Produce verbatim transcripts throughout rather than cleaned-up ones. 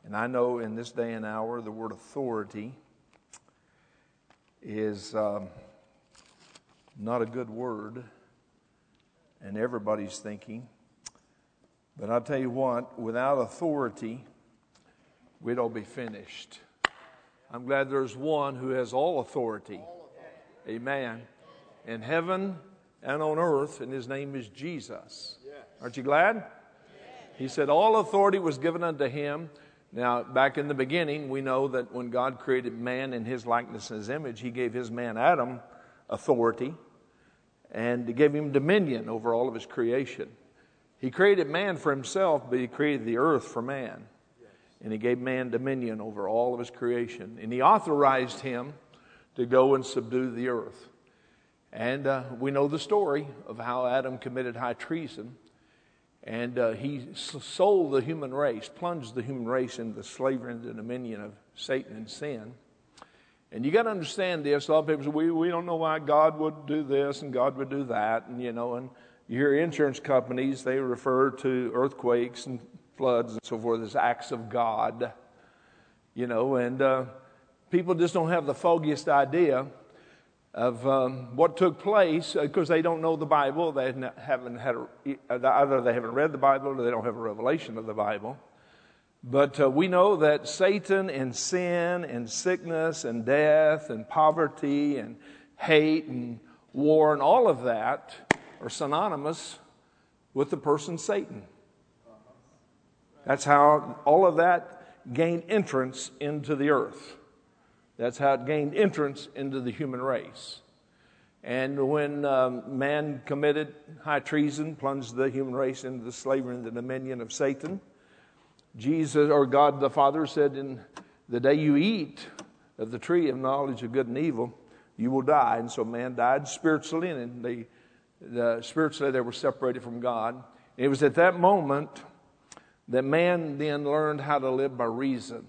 And I know in this day and hour, the word authority is um, not a good word, and everybody's thinking. But I'll tell you what, without authority, we'd all be finished. I'm glad there's one who has all authority. Amen. In heaven and on earth, and his name is Jesus. Aren't you glad? He said all authority was given unto him. Now, back in the beginning, we know that when God created man in his likeness and his image, he gave his man Adam authority and he gave him dominion over all of his creation. He created man for himself, but he created the earth for man. And he gave man dominion over all of his creation. And he authorized him to go and subdue the earth. And uh, we know the story of how Adam committed high treason. And uh, he sold the human race, plunged the human race into slavery and the dominion of Satan and sin. And you got to understand this. A lot of people say, we, we don't know why God would do this and God would do that. And, you know, and you hear insurance companies, they refer to earthquakes and floods and so forth as acts of God. You know, and uh, people just don't have the foggiest idea of um, what took place because they don't know the Bible. They haven't had a, either they haven't read the Bible or they don't have a revelation of the Bible. But uh, we know that Satan and sin and sickness and death and poverty and hate and war and all of that are synonymous with the person Satan. That's how all of that gained entrance into the earth. That's how it gained entrance into the human race. And when um, man committed high treason, plunged the human race into the slavery and the dominion of Satan, Jesus, or God the Father, said, in the day you eat of the tree of knowledge of good and evil, you will die. And so man died spiritually, and they, the, spiritually they were separated from God. And it was at that moment that man then learned how to live by reason.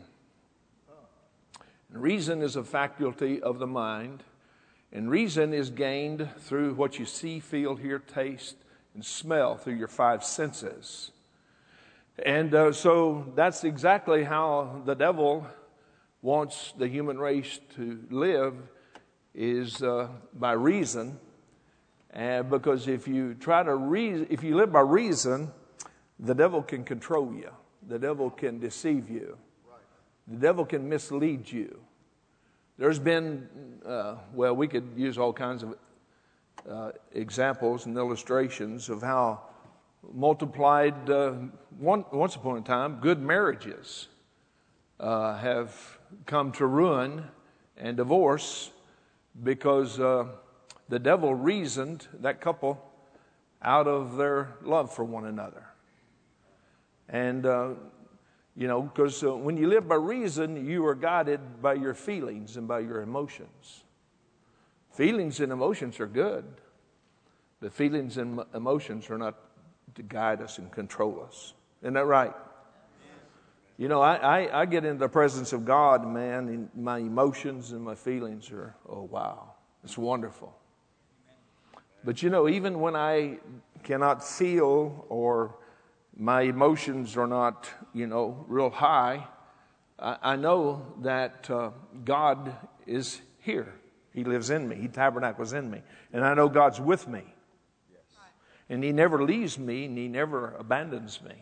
And reason is a faculty of the mind, and reason is gained through what you see, feel, hear, taste, and smell through your five senses. And uh, so that's exactly how the devil wants the human race to live, is uh, by reason. And because if you try to reason, if you live by reason, the devil can control you. The devil can deceive you. The devil can mislead you. There's been, uh, well, we could use all kinds of uh, examples and illustrations of how multiplied, uh, one, once upon a time, good marriages uh, have come to ruin and divorce because uh, the devil reasoned that couple out of their love for one another. And, uh, you know, because uh, when you live by reason, you are guided by your feelings and by your emotions. Feelings and emotions are good, but feelings and emotions are not to guide us and control us. Isn't that right? You know, I, I, I get into the presence of God, man, and my emotions and my feelings are, oh, wow, it's wonderful. But, you know, even when I cannot feel or my emotions are not, you know, real high, I, I know that uh, God is here. He lives in me. He tabernacles in me. And I know God's with me. Yes. And He never leaves me, and He never abandons me.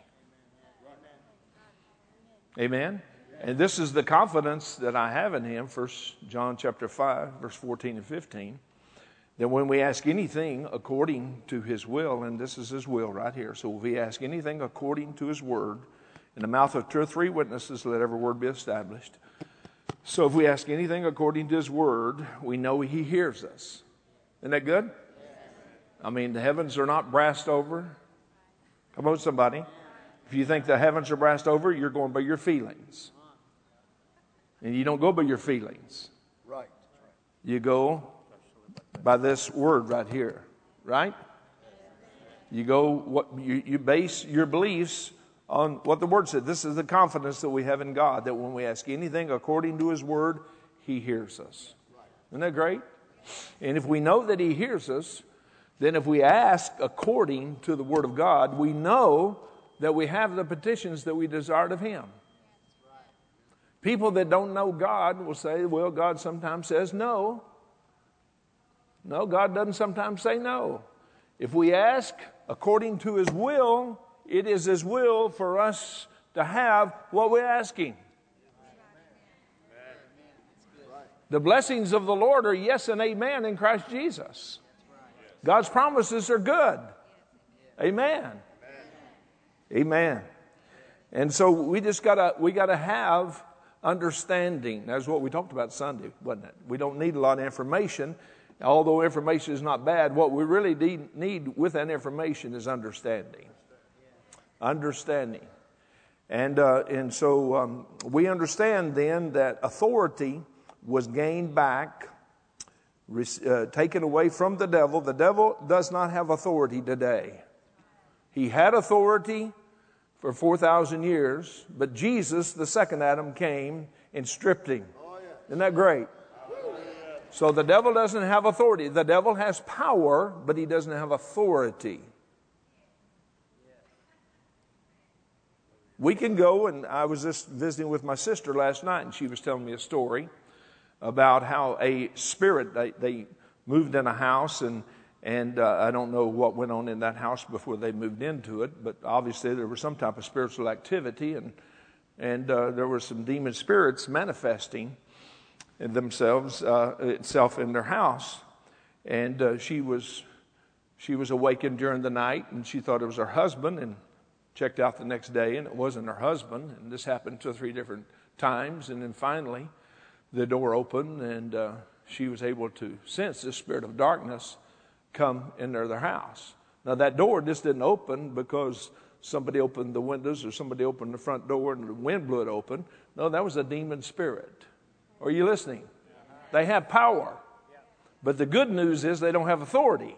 Amen? And this is the confidence that I have in Him, First John chapter five, verse fourteen and fifteen. That when we ask anything according to His will, and this is His will right here, so if we ask anything according to His word, in the mouth of two or three witnesses, let every word be established. So if we ask anything according to His word, we know He hears us. Isn't that good? I mean, the heavens are not brassed over. Come on, somebody. If you think the heavens are brassed over, you're going by your feelings. And you don't go by your feelings. Right. You go by this word right here, right? You go, what you, you base your beliefs on what the word said. This is the confidence that we have in God, that when we ask anything according to His word, He hears us. Isn't that great? And if we know that He hears us, then if we ask according to the word of God, we know that we have the petitions that we desired of Him. People that don't know God will say, well, God sometimes says no. No, God doesn't sometimes say no. If we ask according to His will, it is His will for us to have what we're asking. The blessings of the Lord are yes and amen in Christ Jesus. God's promises are good. Amen. Amen. And so we just gotta we gotta have understanding. That's what we talked about Sunday, wasn't it? We don't need a lot of information. Although information is not bad, what we really need, need with that information is understanding. Understanding. And uh, and so um, we understand then that authority was gained back, uh, taken away from the devil. The devil does not have authority today. He had authority for four thousand years, but Jesus, the second Adam, came and stripped him. Isn't that great? So the devil doesn't have authority. The devil has power, but he doesn't have authority. We can go, and I was just visiting with my sister last night, and she was telling me a story about how a spirit, they, they moved in a house, and, and uh, I don't know what went on in that house before they moved into it, but obviously there was some type of spiritual activity, and, and uh, there were some demon spirits manifesting themselves uh, itself in their house. And uh, she was she was awakened during the night, and she thought it was her husband, and checked out the next day, and it wasn't her husband. And this happened two or three different times, and then finally the door opened, and uh, she was able to sense the spirit of darkness come into their house. Now that door just didn't open because somebody opened the windows or somebody opened the front door and the wind blew it open. No, that was a demon spirit. Are you listening? They have power. But the good news is they don't have authority.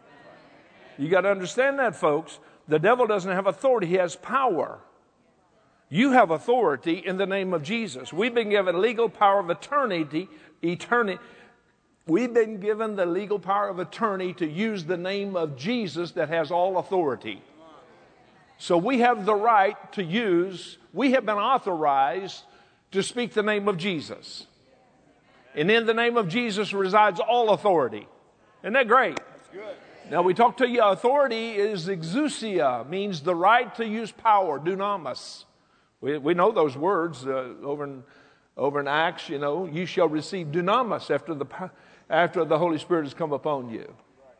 You got to understand that, folks. The devil doesn't have authority. He has power. You have authority in the name of Jesus. We've been given legal power of eternity, eternity. We've been given the legal power of attorney to use the name of Jesus that has all authority. So we have the right to use, we have been authorized to speak the name of Jesus. And in the name of Jesus resides all authority. Isn't that great? That's good. Now we talk to you, authority is exousia, means the right to use power, dunamis. We, we know those words uh, over in over in Acts, you know, you shall receive dunamis after the after the Holy Spirit has come upon you.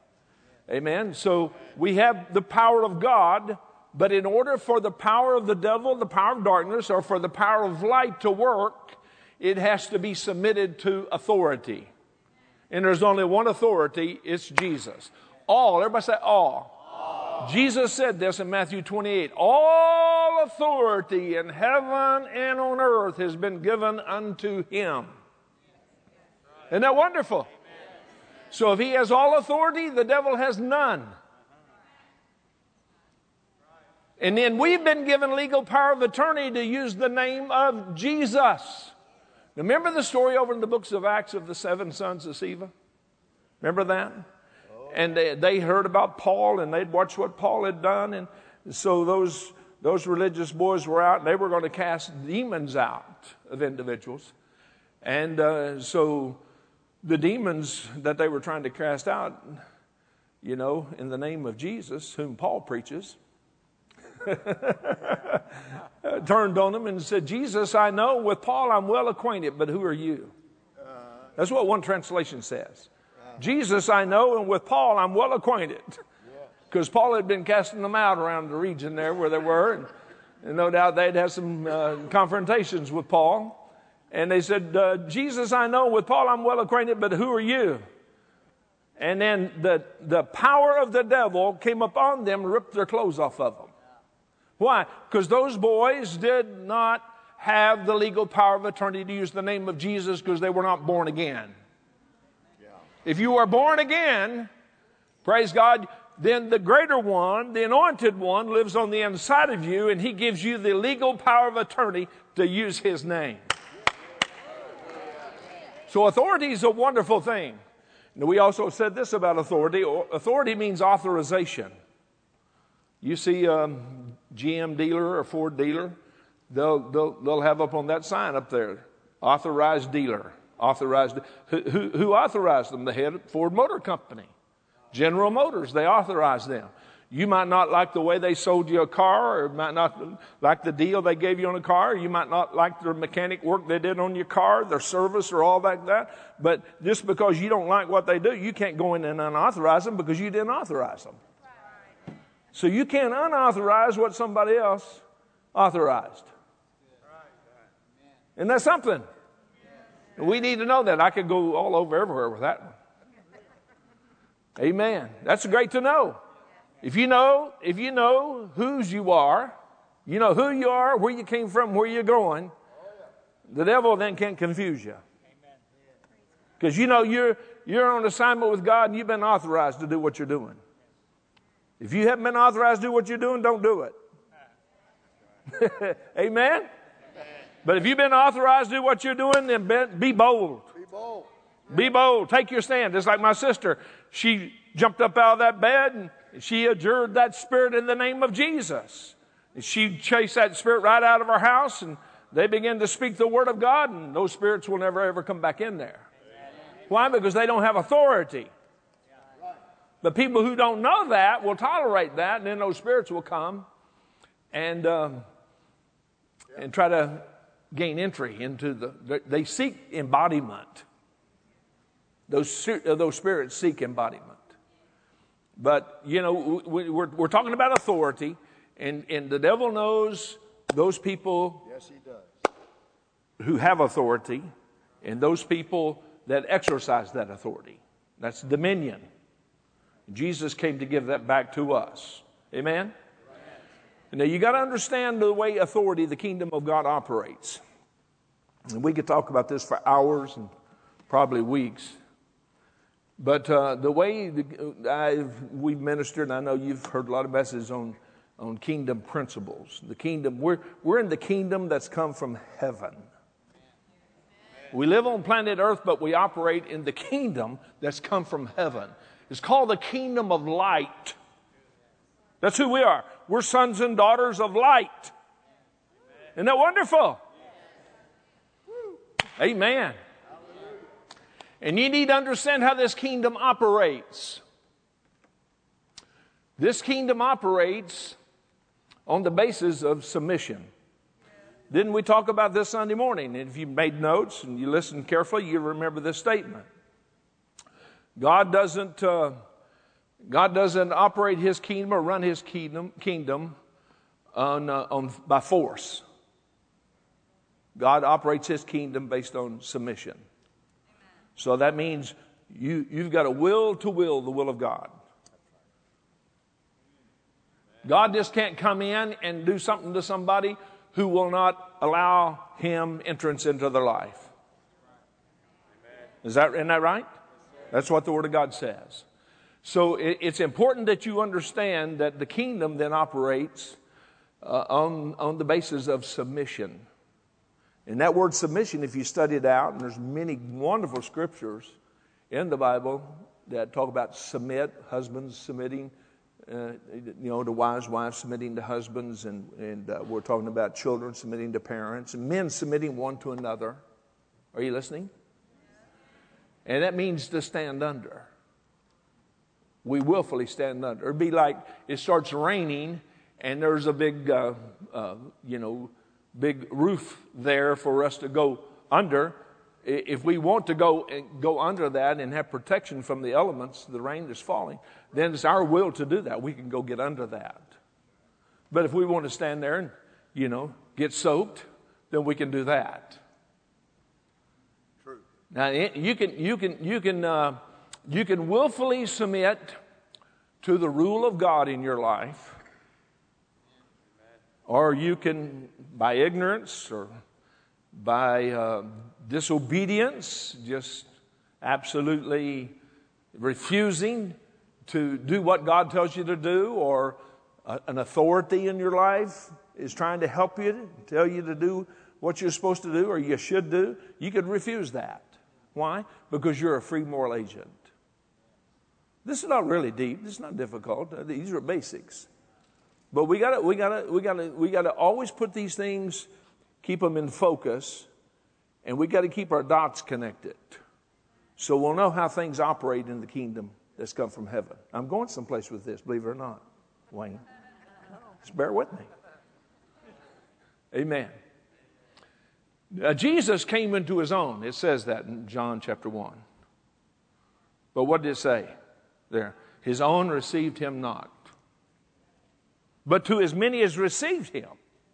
Amen. So we have the power of God, but in order for the power of the devil, the power of darkness, or for the power of light to work, it has to be submitted to authority. And there's only one authority, it's Jesus. All, everybody say all. All. Jesus said this in Matthew twenty-eight. All authority in heaven and on earth has been given unto him. Isn't that wonderful? So if he has all authority, the devil has none. And then we've been given legal power of attorney to use the name of Jesus. Remember the story over in the books of Acts of the seven sons of Sceva? Remember that? And they, they heard about Paul, and they'd watched what Paul had done. And so those, those religious boys were out, and they were going to cast demons out of individuals. And uh, so the demons that they were trying to cast out, you know, in the name of Jesus, whom Paul preaches, turned on him and said, Jesus, I know, with Paul I'm well acquainted, but who are you? That's what one translation says. Jesus, I know, and with Paul I'm well acquainted. Because Paul had been casting them out around the region there where they were, and, and no doubt they'd had some uh, confrontations with Paul. And they said, uh, Jesus, I know, with Paul I'm well acquainted, but who are you? And then the, the power of the devil came upon them and ripped their clothes off of them. Why? Because those boys did not have the legal power of attorney to use the name of Jesus because they were not born again. Yeah. If you are born again, praise God, then the greater one, the anointed one, lives on the inside of you, and he gives you the legal power of attorney to use his name. So authority is a wonderful thing. Now, we also said this about authority. Authority means authorization. You see a um, G M dealer or Ford dealer, they'll, they'll, they'll have up on that sign up there, authorized dealer. Authorized. Who, who, who authorized them? The head of Ford Motor Company. General Motors, they authorized them. You might not like the way they sold you a car, or might not like the deal they gave you on a car. You might not like their mechanic work they did on your car, their service, or all like that. But just because you don't like what they do, you can't go in and unauthorize them because you didn't authorize them. So you can't unauthorize what somebody else authorized. Isn't that something? We need to know that. I could go all over everywhere with that one. Amen. That's great to know. If you know, if you know whose you are, you know who you are, where you came from, where you're going, the devil then can't confuse you. Because you know you're you're on assignment with God and you've been authorized to do what you're doing. If you haven't been authorized to do what you're doing, don't do it. Amen? But if you've been authorized to do what you're doing, then be bold. Be bold. Be bold. Take your stand. Just like my sister. She jumped up out of that bed and she adjured that spirit in the name of Jesus. And she chased that spirit right out of her house, and they began to speak the word of God, and those spirits will never ever come back in there. Why? Because they don't have authority. But people who don't know that will tolerate that, and then those spirits will come and um, and try to gain entry into the. They seek embodiment. Those those spirits seek embodiment. But you know, we, we're we're talking about authority, and and the devil knows those people. Yes, he does. Who have authority, and those people that exercise that authority. That's dominion. Jesus came to give that back to us. Amen? Now, you got to understand the way authority, the kingdom of God operates. And we could talk about this for hours and probably weeks. But uh, the way the, I've, we've ministered, and I know you've heard a lot of messages on, on kingdom principles. The kingdom, we're, we're in the kingdom that's come from heaven. We live on planet Earth, but we operate in the kingdom that's come from heaven. It's called the kingdom of light. That's who we are. We're sons and daughters of light. Isn't that wonderful? Amen. And you need to understand how this kingdom operates. This kingdom operates on the basis of submission. Didn't we talk about this Sunday morning? And if you made notes and you listened carefully, you remember this statement. God doesn't, uh, God doesn't operate His kingdom or run His kingdom, kingdom on, uh, on, by force. God operates His kingdom based on submission. So that means you, you've got a will to will the will of God. God just can't come in and do something to somebody who will not allow Him entrance into their life. Is that, isn't that right? That's what the Word of God says. So it, it's important that you understand that the kingdom then operates uh, on, on the basis of submission. And that word submission, if you study it out, and there's many wonderful scriptures in the Bible that talk about submit, husbands submitting, uh, you know, to wives, wives submitting to husbands, and, and uh, we're talking about children submitting to parents, and men submitting one to another. Are you listening? And that means to stand under. We willfully stand under. It'd be like it starts raining and there's a big, uh, uh, you know, big roof there for us to go under. If we want to go go under that and have protection from the elements, the rain that's falling, then it's our will to do that. We can go get under that. But if we want to stand there and, you know, get soaked, then we can do that. Now you can you can you can uh, you can willfully submit to the rule of God in your life, or you can, by ignorance or by uh, disobedience, just absolutely refusing to do what God tells you to do, or a, an authority in your life is trying to help you, tell you to do what you're supposed to do or you should do. You could refuse that. Why? Because you're a free moral agent. This is not really deep. This is not difficult. These are basics. But we got to, we got to, we got to, we got to always put these things keep them in focus, and we got to keep our dots connected. So we'll know how things operate in the kingdom that's come from heaven. I'm going someplace with this, believe it or not, Wayne. Just bear with me. Amen. Uh, Jesus came into his own. It says that in John chapter one. But what did it say there? His own received him not. But to as many as received him.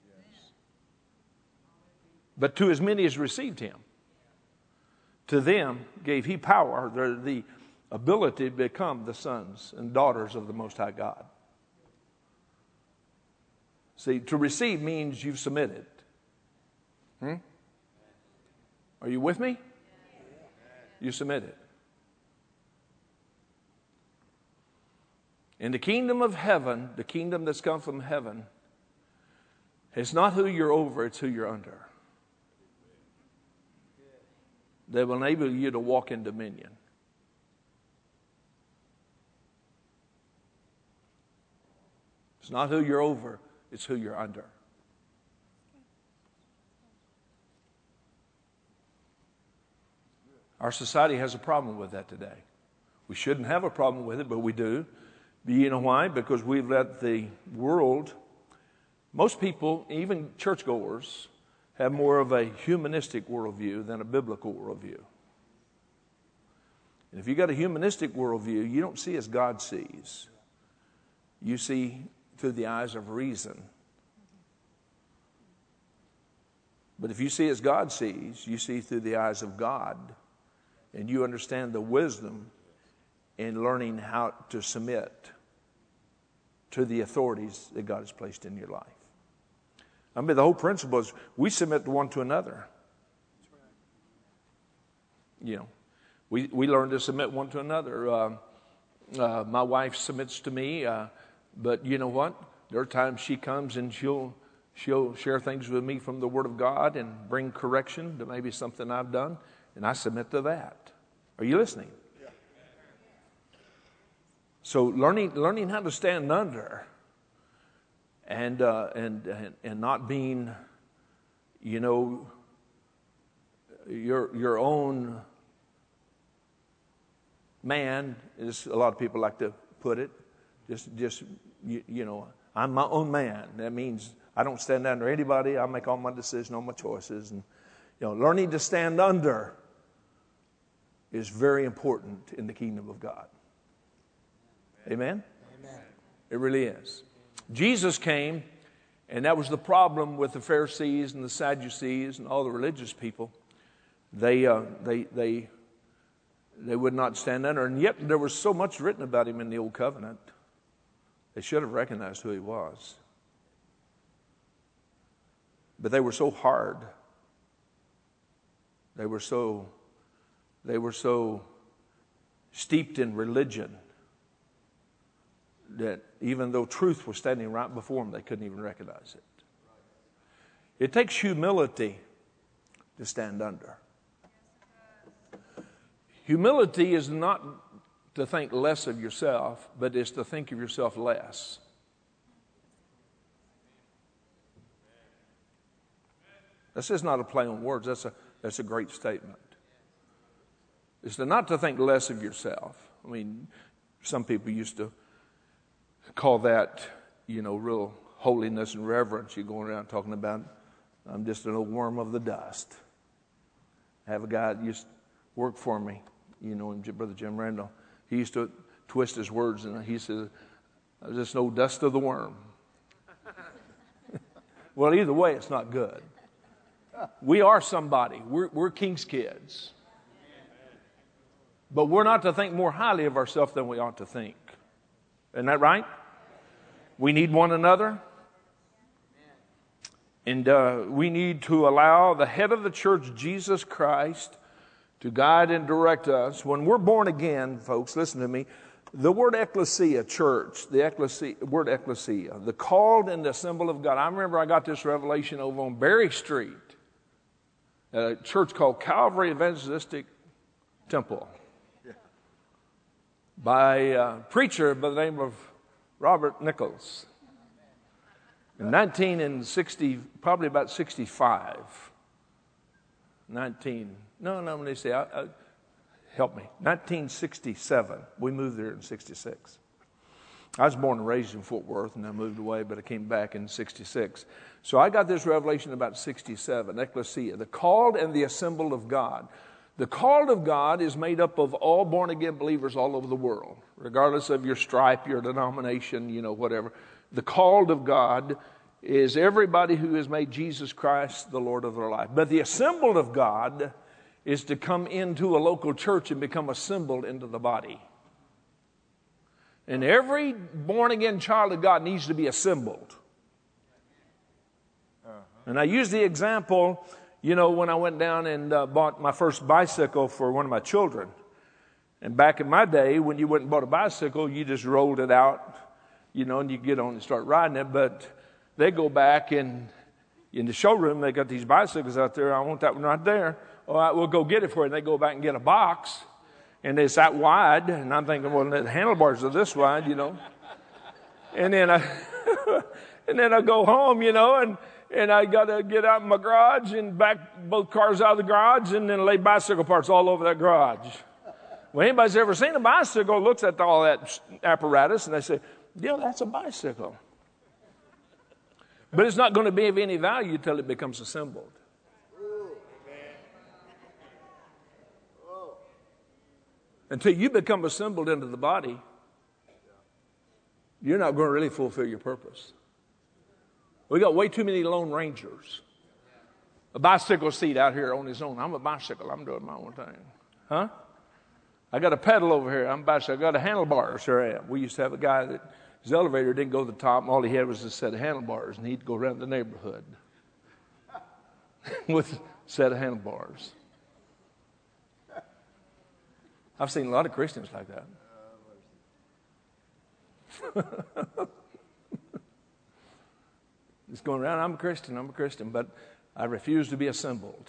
But to as many as received him, to them gave he power, the, the ability to become the sons and daughters of the Most High God. See, to receive means you've submitted. Hmm? Are you with me? You submitted. In the kingdom of heaven, the kingdom that's come from heaven, it's not who you're over, it's who you're under. They will enable you to walk in dominion. It's not who you're over, it's who you're under. Our society has a problem with that today. We shouldn't have a problem with it, but we do. You know why? Because we've let the world, most people, even churchgoers, have more of a humanistic worldview than a biblical worldview. And if you got a humanistic worldview, you don't see as God sees. You see through the eyes of reason. But if you see as God sees, you see through the eyes of God, and you understand the wisdom in learning how to submit to the authorities that God has placed in your life. I mean, the whole principle is we submit one to another. You know, we, we learn to submit one to another. Uh, uh, my wife submits to me, uh, but you know what? There are times she comes and she'll she'll share things with me from the Word of God and bring correction to maybe something I've done, and I submit to that. Are you listening? Yeah. So learning learning how to stand under. And, uh, and and and not being, you know, your your own man, as a lot of people like to put it. Just just you, you know, I'm my own man. That means I don't stand under anybody. I make all my decisions, all my choices, and you know, learning to stand under is very important in the kingdom of God. Amen? Amen. It really is. Jesus came, and that was the problem with the Pharisees and the Sadducees and all the religious people. They, uh, they, they, they would not stand under, and yet there was so much written about him in the Old Covenant. They should have recognized who he was. But they were so hard. They were so, they were so steeped in religion that even though truth was standing right before them, they couldn't even recognize it. It takes humility to stand under. Humility is not to think less of yourself, but is to think of yourself less. That's just not a play on words. That's a, that's a great statement. It's to not to think less of yourself. I mean, some people used to call that, you know, real holiness and reverence. You're going around talking about, I'm just an old worm of the dust. I have a guy that used to work for me, you know him, Brother Jim Randall. He used to twist his words, and he said, I was just an old dust of the worm. Well, either way, it's not good. We are somebody. We're, we're king's kids. But we're not to think more highly of ourselves than we ought to think. Isn't that right? We need one another. And uh, we need to allow the head of the church, Jesus Christ, to guide and direct us. When we're born again, folks, listen to me. The word ecclesia, church, the ecclesia, word ecclesia, the called and the symbol of God. I remember I got this revelation over on Berry Street at a church called Calvary Evangelistic Temple by a preacher by the name of Robert Nichols. In nineteen and sixty, probably about sixty-five. nineteen, no, no, let me say, I, I, help me. nineteen sixty-seven. We moved there in sixty-six. I was born and raised in Fort Worth, and I moved away, but I came back in sixty-six. So I got this revelation about sixty-seven, ecclesia, the called and the assembled of God. The called of God is made up of all born-again believers all over the world, regardless of your stripe, your denomination, you know, whatever. The called of God is everybody who has made Jesus Christ the Lord of their life. But the assembled of God is to come into a local church and become assembled into the body. And every born-again child of God needs to be assembled. Uh-huh. And I use the example, you know, when I went down and uh, bought my first bicycle for one of my children. And back in my day, when you went and bought a bicycle, you just rolled it out, you know, and you get on and start riding it. But they go back and in the showroom, they got these bicycles out there. I want that one right there. All right, we'll go get it for you. And they go back and get a box. And it's that wide, and I'm thinking, well, the handlebars are this wide, you know. And then I, and then I go home, you know, and, and I got to get out in my garage and back both cars out of the garage and then lay bicycle parts all over that garage. Well, anybody's ever seen a bicycle looks at all that apparatus and they say, yeah, that's a bicycle. But it's not going to be of any value until it becomes assembled. Until you become assembled into the body, you're not going to really fulfill your purpose. We got way too many Lone Rangers. A bicycle seat out here on his own. I'm a bicycle. I'm doing my own thing. Huh? I got a pedal over here. I'm a bicycle. I got a handlebar. Sure I am. We used to have a guy that his elevator didn't go to the top, and all he had was a set of handlebars, and he'd go around the neighborhood with a set of handlebars. I've seen a lot of Christians like that. Just going around, I'm a Christian, I'm a Christian, but I refuse to be assembled.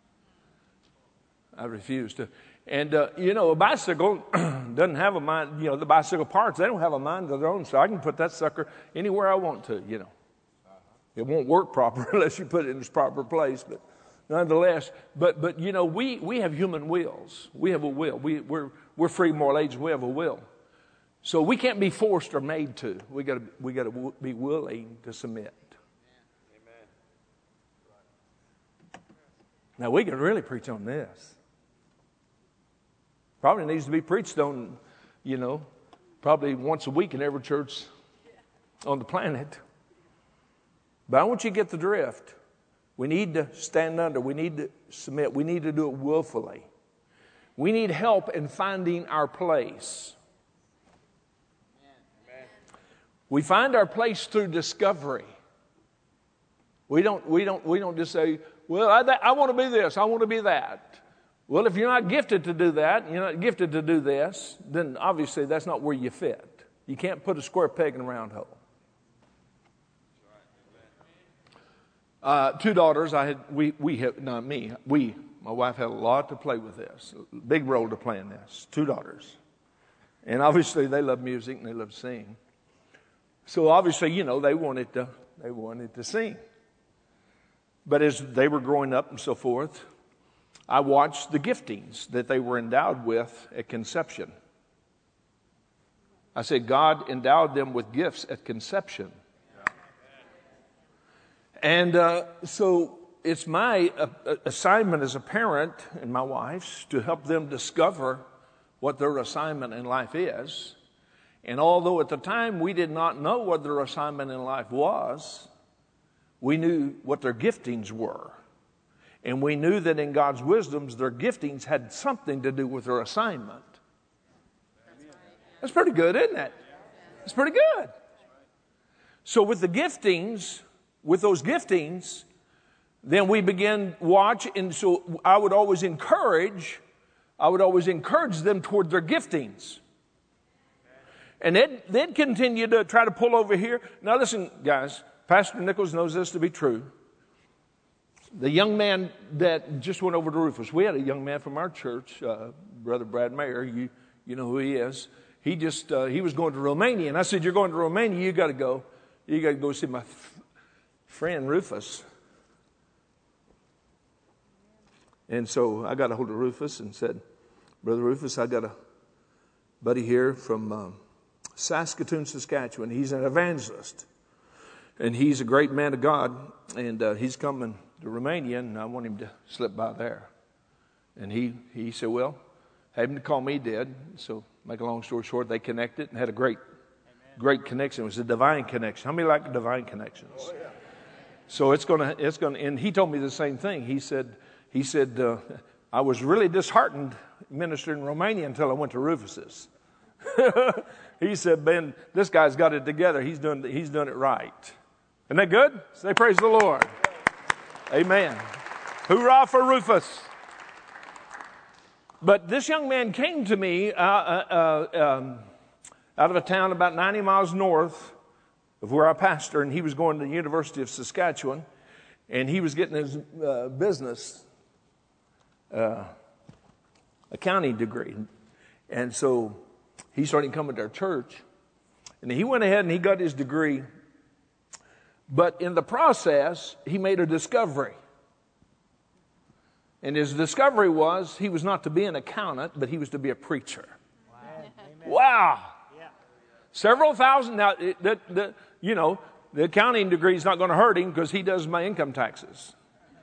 I refuse to. And, uh, you know, a bicycle doesn't have a mind, you know, the bicycle parts, they don't have a mind of their own, so I can put that sucker anywhere I want to, you know. It won't work proper unless you put it in its proper place, but nonetheless, but but you know, we, we have human wills. We have a will. We we're we're free moral agents. We have a will, so we can't be forced or made to. We got to we got to w- be willing to submit. Amen. Now we can really preach on this. Probably needs to be preached on, you know, probably once a week in every church on the planet. But I want you to get the drift. We need to stand under. We need to submit. We need to do it willfully. We need help in finding our place. Amen. We find our place through discovery. We don't, we don't, we don't just say, well, I, I want to be this. I want to be that. Well, if you're not gifted to do that, you're not gifted to do this, then obviously that's not where you fit. You can't put a square peg in a round hole. Uh, two daughters, I had, we, we have, not me, we, my wife had a lot to play with this, a big role to play in this, two daughters. And obviously they love music and they love to sing. So obviously, you know, they wanted to, they wanted to sing. But as they were growing up and so forth, I watched the giftings that they were endowed with at conception. I said, God endowed them with gifts at conception. And uh, so it's my uh, assignment as a parent and my wife's to help them discover what their assignment in life is. And although at the time we did not know what their assignment in life was, we knew what their giftings were. And we knew that in God's wisdoms, their giftings had something to do with their assignment. That's pretty good, isn't it? It's pretty good. So with the giftings... With those giftings, then we begin watch, and so I would always encourage, I would always encourage them toward their giftings. And they'd, they'd continue to try to pull over here. Now listen, guys, Pastor Nichols knows this to be true. The young man that just went over to Rufus, we had a young man from our church, uh, Brother Brad Mayer, you, you know who he is. He just, uh, he was going to Romania, and I said, you're going to Romania, you got to go. You got to go see my friend Rufus. And so I got a hold of Rufus and said, Brother Rufus, I got a buddy here from um, Saskatoon, Saskatchewan. He's an evangelist. And he's a great man of God. And uh, he's coming to Romania, and I want him to slip by there. And he, he said, well, have him to call me, did. So make a long story short, they connected and had a great, Amen. great connection. It was a divine connection. How many like divine connections? Oh, yeah. So it's going to, it's going to, and he told me the same thing. He said, he said, uh, I was really disheartened ministering in Romania until I went to Rufus's. He said, Ben, this guy's got it together. He's doing, he's doing it right. Isn't that good? Say praise the Lord. Amen. Hoorah for Rufus. But this young man came to me uh, uh, um, out of a town about ninety miles north of where I pastor, and he was going to the University of Saskatchewan, and he was getting his uh, business uh, accounting degree. And so he started coming to our church, and he went ahead and he got his degree. But in the process, he made a discovery. And his discovery was he was not to be an accountant, but he was to be a preacher. Wow. Wow. Yeah. Several thousand. Now, it, the, the, you know, the accounting degree is not going to hurt him because he does my income taxes.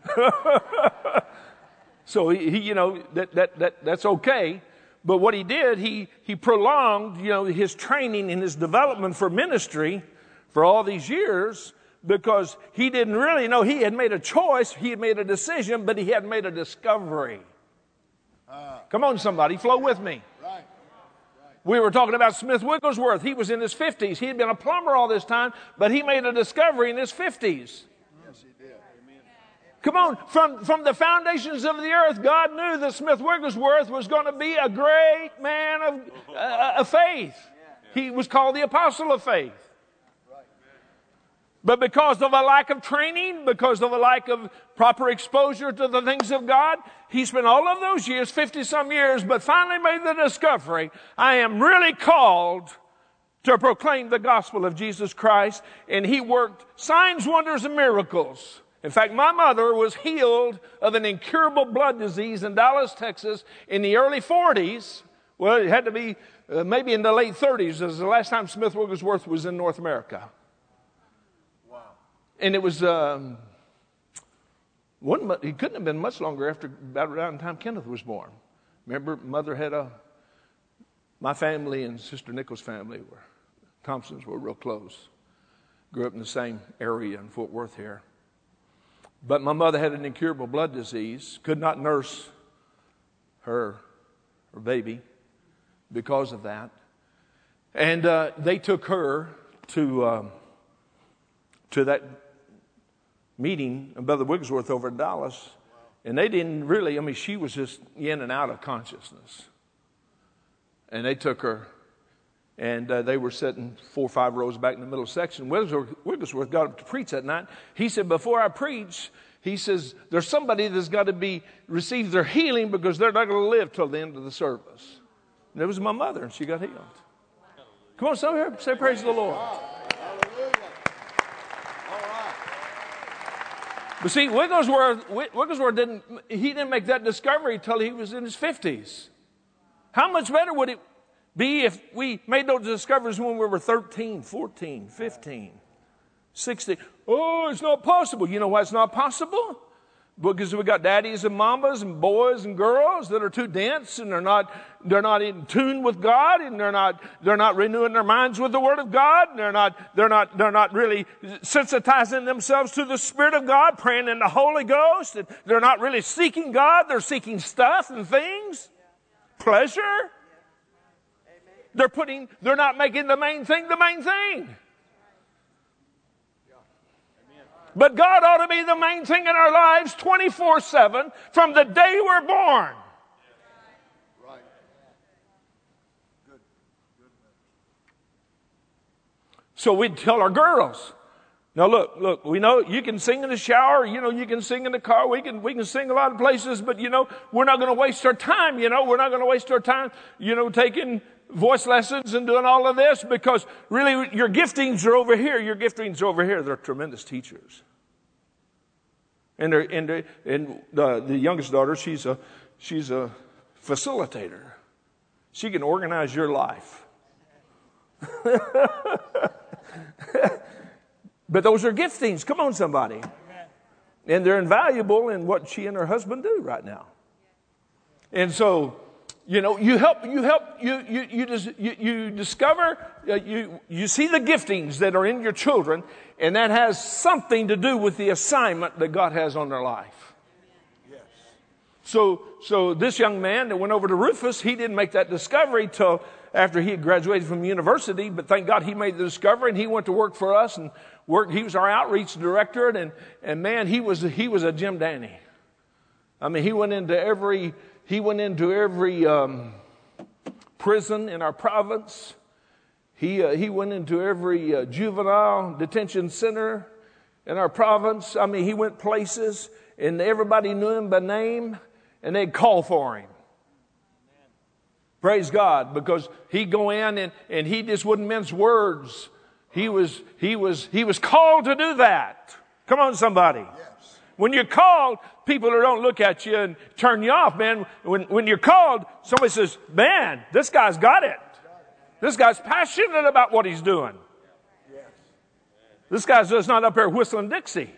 So, he, he, you know, that, that, that, that's okay. But what he did, he, he prolonged, you know, his training and his development for ministry for all these years, because he didn't really know. He had made a choice, he had made a decision, but he had made a discovery. Uh, Come on, somebody, flow with me. Right, right. We were talking about Smith Wigglesworth. He was in his fifties. He had been a plumber all this time, but he made a discovery in his fifties. Yes, he did. Amen. Come on, from, from the foundations of the earth, God knew that Smith Wigglesworth was going to be a great man of, uh, of faith. He was called the apostle of faith. But because of a lack of training, because of a lack of proper exposure to the things of God, he spent all of those years, fifty-some years, but finally made the discovery, I am really called to proclaim the gospel of Jesus Christ. And he worked signs, wonders, and miracles. In fact, my mother was healed of an incurable blood disease in Dallas, Texas in the early forties. Well, it had to be uh, maybe in the late thirties. As the last time Smith Wigglesworth was in North America. And it was, um, one, it couldn't have been much longer after about around the time Kenneth was born. Remember, mother had a, my family and Sister Nichols' family were, Thompsons were real close. Grew up in the same area in Fort Worth here. But my mother had an incurable blood disease, could not nurse her, her baby because of that. And uh, they took her to, um, to that meeting of Brother Wigglesworth over in Dallas, and they didn't really, I mean, she was just in and out of consciousness. And they took her, and uh, they were sitting four or five rows back in the middle section. Wigglesworth, Wigglesworth got up to preach that night. He said, before I preach, he says, there's somebody that's got to be receive their healing because they're not going to live till the end of the service. And it was my mother, and she got healed. Come on, some here, say praise to the Lord. But see, Wigglesworth, Wigglesworth didn't, he didn't make that discovery until he was in his fifties. How much better would it be if we made those discoveries when we were thirteen, fourteen, fifteen, sixteen? Oh, it's not possible. You know why it's not possible? Because we got daddies and mamas and boys and girls that are too dense, and they're not they're not in tune with God, and they're not they're not renewing their minds with the Word of God, and they're not they're not they're not really sensitizing themselves to the Spirit of God, praying in the Holy Ghost, and they're not really seeking God. They're seeking stuff and things, pleasure. They're putting they're not making the main thing the main thing. But God ought to be the main thing in our lives twenty-four seven from the day we're born. Right. Good. Good. So we'd tell our girls, now look, look, we know you can sing in the shower, you know, you can sing in the car, we can we can sing a lot of places, but you know, we're not going to waste our time, you know, we're not going to waste our time, you know, taking voice lessons and doing all of this, because really your giftings are over here. Your giftings are over here. They're tremendous teachers. And, and, and the, the youngest daughter, she's a, she's a facilitator. She can organize your life. But those are giftings. Come on, somebody. And they're invaluable in what she and her husband do right now. And so, you know, you help, you help, you you you dis, you, you discover, uh, you you see the giftings that are in your children, and that has something to do with the assignment that God has on their life. Yes. So so this young man that went over to Rufus, he didn't make that discovery till after he had graduated from university, but thank God he made the discovery, and he went to work for us and worked. He was our outreach director, and and man, he was he was a Jim Danny. I mean, he went into every. He went into every um, prison in our province. He uh, he went into every uh, juvenile detention center in our province. I mean, he went places, and everybody knew him by name, and they'd call for him. Praise God, because he'd go in and, and he just wouldn't mince words. He was he was he was called to do that. Come on, somebody. When you're called, people don't look at you and turn you off, man. When, when you're called, somebody says, man, this guy's got it. This guy's passionate about what he's doing. This guy's just not up there whistling Dixie.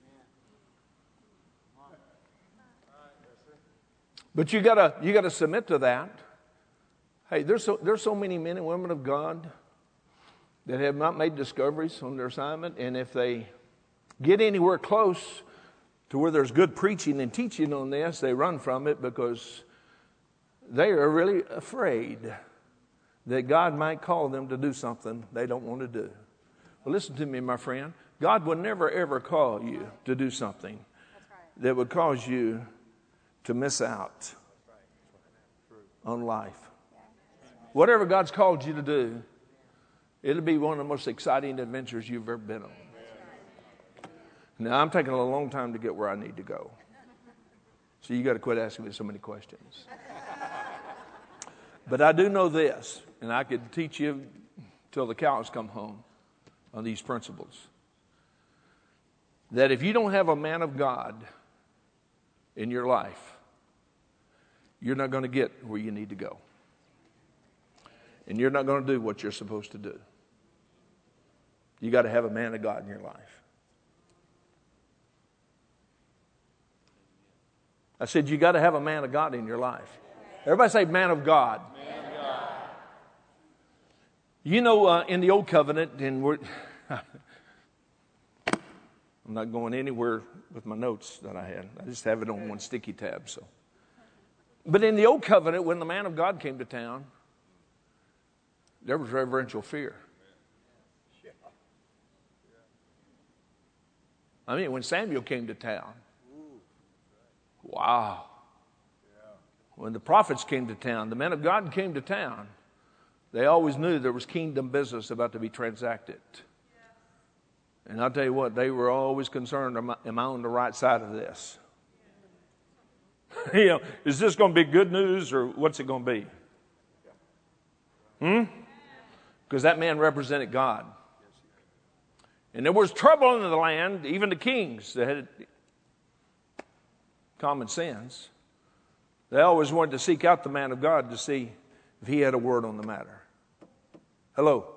But you gotta, you gotta submit to that. Hey, there's so, there's so many men and women of God that have not made discoveries on their assignment, and if they get anywhere close to where there's good preaching and teaching on this, they run from it because they are really afraid that God might call them to do something they don't want to do. Well, listen to me, my friend. God would never, ever call you to do something that would cause you to miss out on life. Whatever God's called you to do, it'll be one of the most exciting adventures you've ever been on. Now, I'm taking a long time to get where I need to go. So you got to quit asking me so many questions. But I do know this, and I could teach you till the cows come home on these principles. That if you don't have a man of God in your life, you're not going to get where you need to go. And you're not going to do what you're supposed to do. You got to have a man of God in your life. I said, you got to have a man of God in your life. Everybody say, man of God. Man of God. You know, uh, in the Old Covenant, and we're, I'm not going anywhere with my notes that I had. I just have it on one sticky tab. So, but in the Old Covenant, when the man of God came to town, there was reverential fear. I mean, when Samuel came to town, wow. When the prophets came to town, the men of God came to town, they always knew there was kingdom business about to be transacted. And I'll tell you what, they were always concerned, am I, am I on the right side of this? You know, is this going to be good news or what's it going to be? Hmm? Because that man represented God. And there was trouble in the land, even the kings that had common sense. They always wanted to seek out the man of God to see if he had a word on the matter. Hello?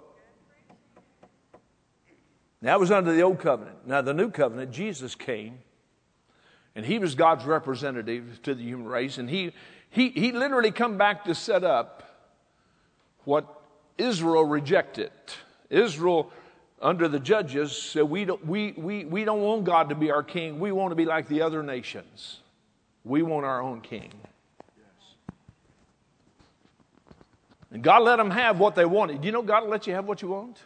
That was under the old covenant. Now the new covenant, Jesus came, and he was God's representative to the human race, and he he he literally come back to set up what Israel rejected. Israel, under the judges, said, we don't we we we don't want God to be our king. We want to be like the other nations. We want our own king. And God let them have what they wanted. You know God will let you have what you want?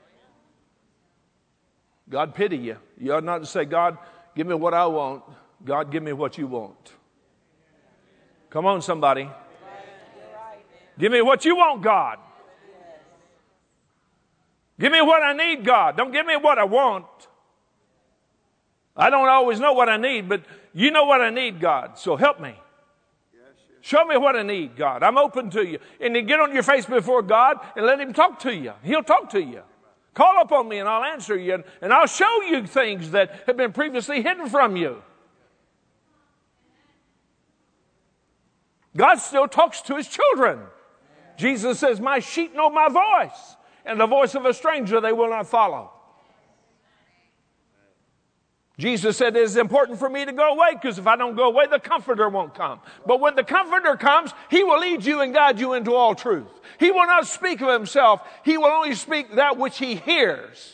God pity you. You ought not to say, God, give me what I want. God, give me what you want. Come on, somebody. Give me what you want, God. Give me what I need, God. Don't give me what I want. I don't always know what I need, but you know what I need, God. So help me. Show me what I need, God. I'm open to you. And then get on your face before God and let him talk to you. He'll talk to you. Call upon me and I'll answer you. And, and I'll show you things that have been previously hidden from you. God still talks to his children. Jesus says, my sheep know my voice, and the voice of a stranger they will not follow. Jesus said, it is important for me to go away, because if I don't go away, the Comforter won't come. But when the Comforter comes, he will lead you and guide you into all truth. He will not speak of himself. He will only speak that which he hears.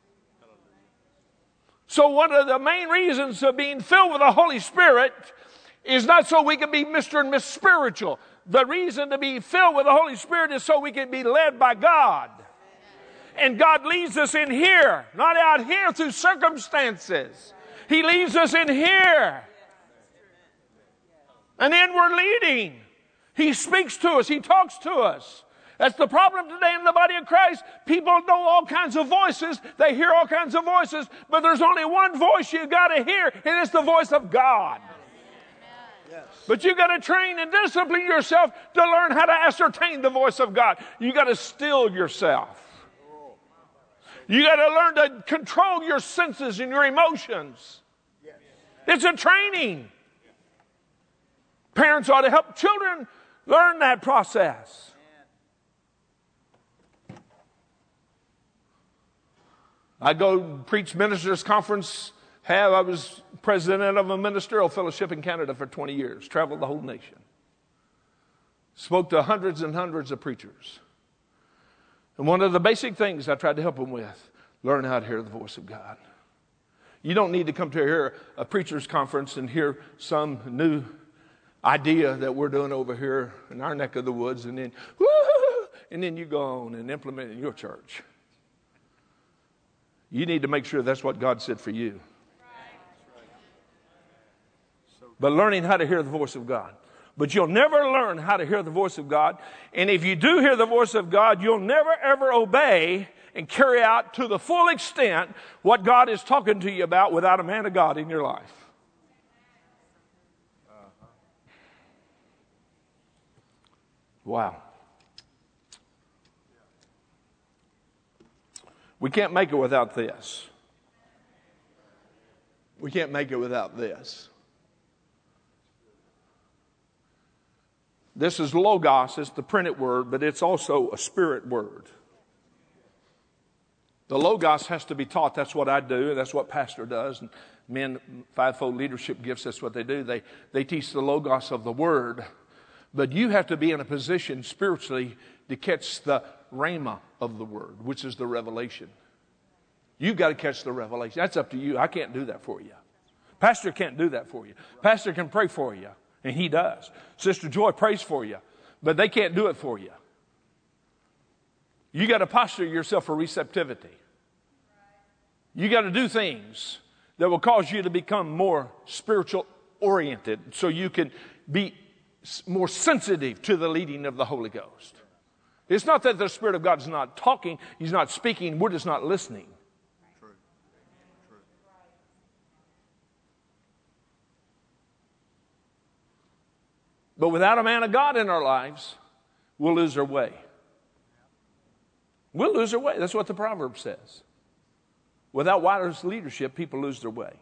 So one of the main reasons of being filled with the Holy Spirit is not so we can be Mister and Miss Spiritual. The reason to be filled with the Holy Spirit is so we can be led by God. And God leads us in here, not out here through circumstances. He leads us in here. And then we're leading. He speaks to us. He talks to us. That's the problem today in the body of Christ. People know all kinds of voices. They hear all kinds of voices. But there's only one voice you got to hear, and it's the voice of God. Yes. But you got to train and discipline yourself to learn how to ascertain the voice of God. You got to still yourself. You got to learn to control your senses and your emotions. Yes. It's a training. Parents ought to help children learn that process. I go preach ministers' conference. Have I was president of a ministerial fellowship in Canada for twenty years. Traveled the whole nation. Spoke to hundreds and hundreds of preachers. And one of the basic things I tried to help them with, learn how to hear the voice of God. You don't need to come to hear a preacher's conference and hear some new idea that we're doing over here in our neck of the woods, and then, woo, and then you go on and implement it in your church. You need to make sure that's what God said for you. But learning how to hear the voice of God. But you'll never learn how to hear the voice of God. And if you do hear the voice of God, you'll never ever obey and carry out to the full extent what God is talking to you about without a man of God in your life. Wow. We can't make it without this. We can't make it without this. This is Logos. It's the printed word, but it's also a spirit word. The Logos has to be taught. That's what I do. That's what pastor does. And men, fivefold leadership gifts, that's what they do. They, they teach the Logos of the word. But you have to be in a position spiritually to catch the rhema of the word, which is the revelation. You've got to catch the revelation. That's up to you. I can't do that for you. Pastor can't do that for you. Pastor can pray for you, and he does. Sister Joy prays for you, but they can't do it for you. You got to posture yourself for receptivity. You got to do things that will cause you to become more spiritual oriented so you can be more sensitive to the leading of the Holy Ghost. It's not that the Spirit of God is not talking, he's not speaking, we're just not listening. True. True. But without a man of God in our lives, we'll lose our way. We'll lose our way. That's what the proverb says. Without wise leadership, people lose their way.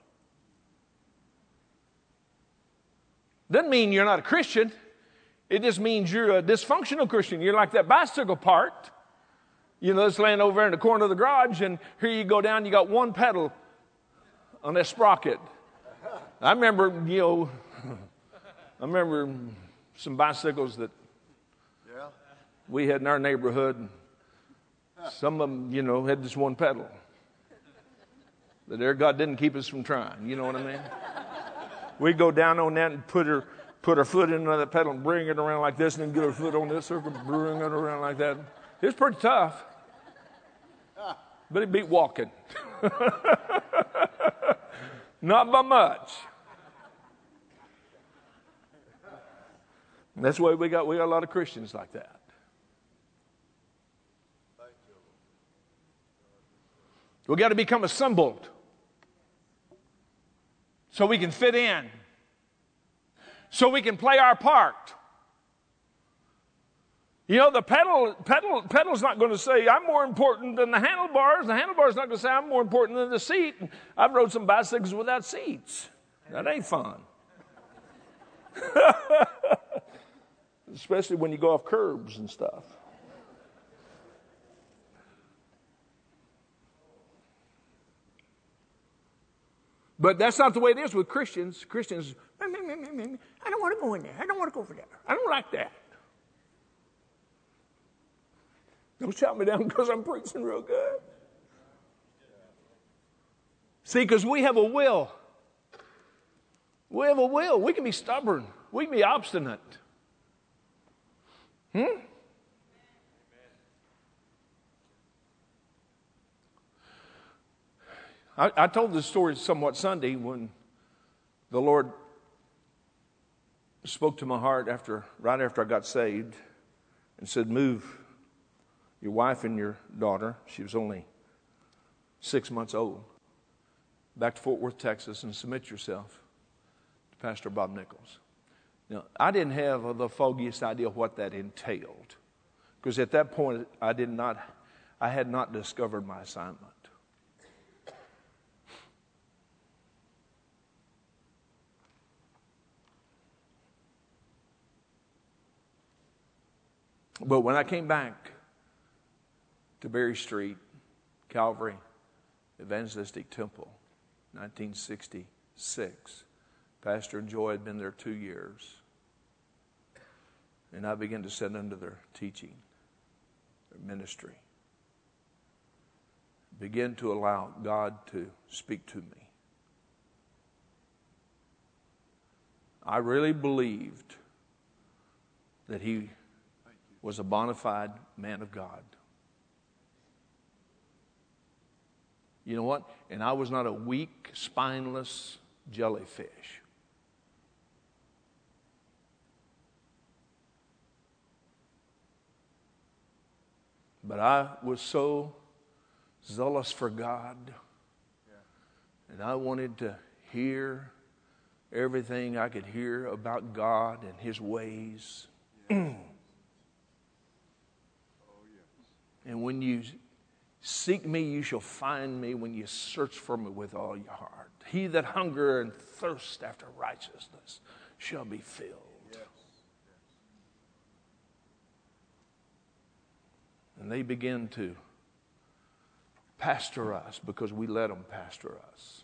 Doesn't mean you're not a Christian. It just means you're a dysfunctional Christian. You're like that bicycle part. You know, it's laying over in the corner of the garage, and here you go down, you got one pedal on that sprocket. I remember, you know, I remember some bicycles that we had in our neighborhood. Some of them, you know, had just one pedal. But there, God didn't keep us from trying. You know what I mean? We'd go down on that and put her, put her foot into that pedal and bring it around like this, and then get her foot on this circle, bring it around like that. It was pretty tough. But it beat walking. Not by much. And that's the way we got, we got a lot of Christians like that. We got to become assembled so we can fit in, so we can play our part. You know, the pedal, pedal, pedal's not going to say, I'm more important than the handlebars. The handlebar's not going to say, I'm more important than the seat. I've rode some bicycles without seats. That ain't fun. especially when you go off curbs and stuff. But that's not the way it is with Christians. Christians, I don't want to go in there. I don't want to go over there. I don't like that. Don't shout me down because I'm preaching real good. See, because we have a will. We have a will. We can be stubborn. We can be obstinate. Hmm? I, I told this story somewhat Sunday when the Lord spoke to my heart after, right after I got saved and said, move your wife and your daughter, she was only six months old, back to Fort Worth, Texas, and submit yourself to Pastor Bob Nichols. Now, I didn't have the foggiest idea what that entailed, because at that point I did not, I had not discovered my assignment. But when I came back to Berry Street, Calvary Evangelistic Temple, nineteen sixty-six, Pastor and Joy had been there two years. And I began to sit under their teaching, their ministry. Begin to allow God to speak to me. I really believed that he was a bona fide man of God. You know what? And I was not a weak, spineless jellyfish. But I was so zealous for God, and I wanted to hear everything I could hear about God and his ways. And when you seek me, you shall find me when you search for me with all your heart. He that hunger and thirst after righteousness shall be filled. Yes. And they begin to pastor us because we let them pastor us.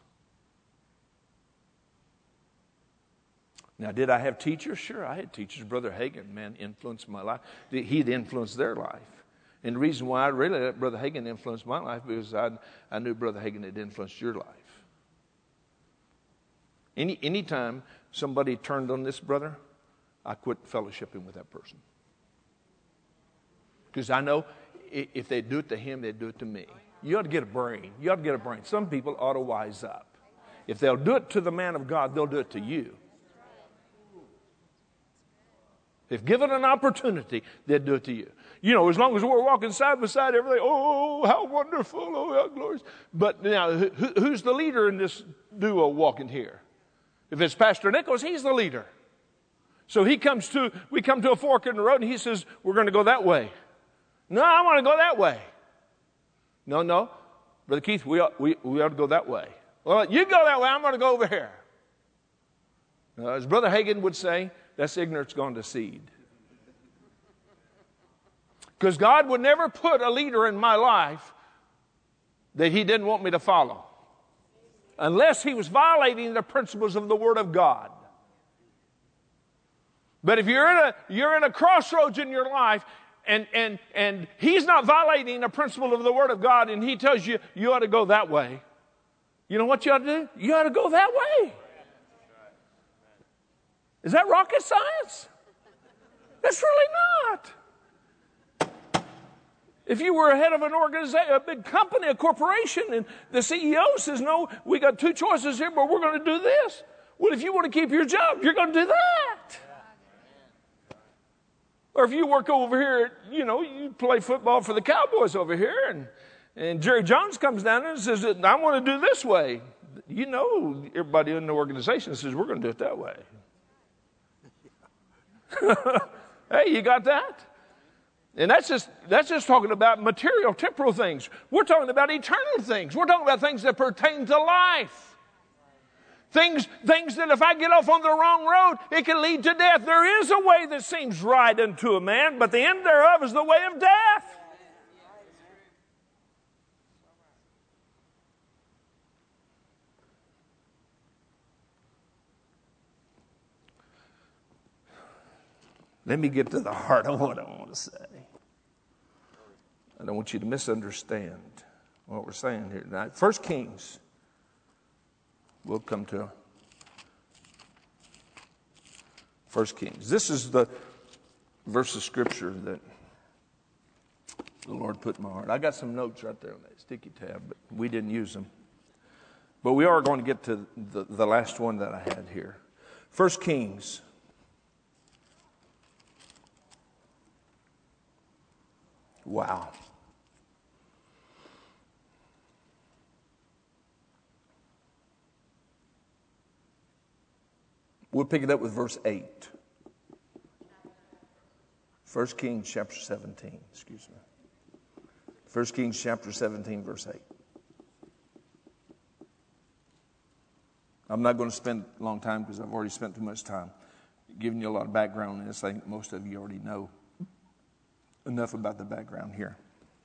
Now, did I have teachers? Sure, I had teachers. Brother Hagin, man, influenced my life. He'd influenced their life. And the reason why I really let Brother Hagin influence my life because I, I knew Brother Hagin had influenced your life. Any anytime somebody turned on this brother, I quit fellowshipping with that person. Because I know if they do it to him, they do it to me. You ought to get a brain. You ought to get a brain. Some people ought to wise up. If they'll do it to the man of God, they'll do it to you. If given an opportunity, they'd do it to you. You know, as long as we're walking side by side, everything, oh, how wonderful, oh, how glorious. But now, who, who's the leader in this duo walking here? If it's Pastor Nichols, he's the leader. So he comes to, we come to a fork in the road, and he says, we're going to go that way. No, I want to go that way. No, no. Brother Keith, we ought, we, we ought to go that way. Well, you go that way, I'm going to go over here. Now, as Brother Hagin would say, that's ignorance gone to seed. Because God would never put a leader in my life that he didn't want me to follow. Unless he was violating the principles of the Word of God. But if you're in a, you're in a crossroads in your life and, and, and he's not violating the principle of the Word of God and he tells you you ought to go that way, you know what you ought to do? You ought to go that way. Is that rocket science? That's really not. If you were head of an organization, a big company, a corporation, and the C E O says, no, we got two choices here, but we're going to do this. Well, if you want to keep your job, you're going to do that. Or if you work over here, you know, you play football for the Cowboys over here, and, and Jerry Jones comes down and says, I want to do this way. You know, everybody in the organization says, we're going to do it that way. Hey, you got that? And that's just that's just talking about material, temporal things. We're talking about eternal things. We're talking about things that pertain to life. Things, things that if I get off on the wrong road, it can lead to death. There is a way that seems right unto a man, but the end thereof is the way of death. Let me get to the heart of what I want to say. I don't want you to misunderstand what we're saying here tonight. First Kings. We'll come to First Kings. This is the verse of Scripture that the Lord put in my heart. I got some notes right there on that sticky tab, but we didn't use them. But we are going to get to the, the last one that I had here. First Kings. Wow. We'll pick it up with verse eight. First Kings chapter seventeen, excuse me. First Kings chapter seventeen, verse eight. I'm not going to spend a long time because I've already spent too much time giving you a lot of background on this. I think most of you already know enough about the background here.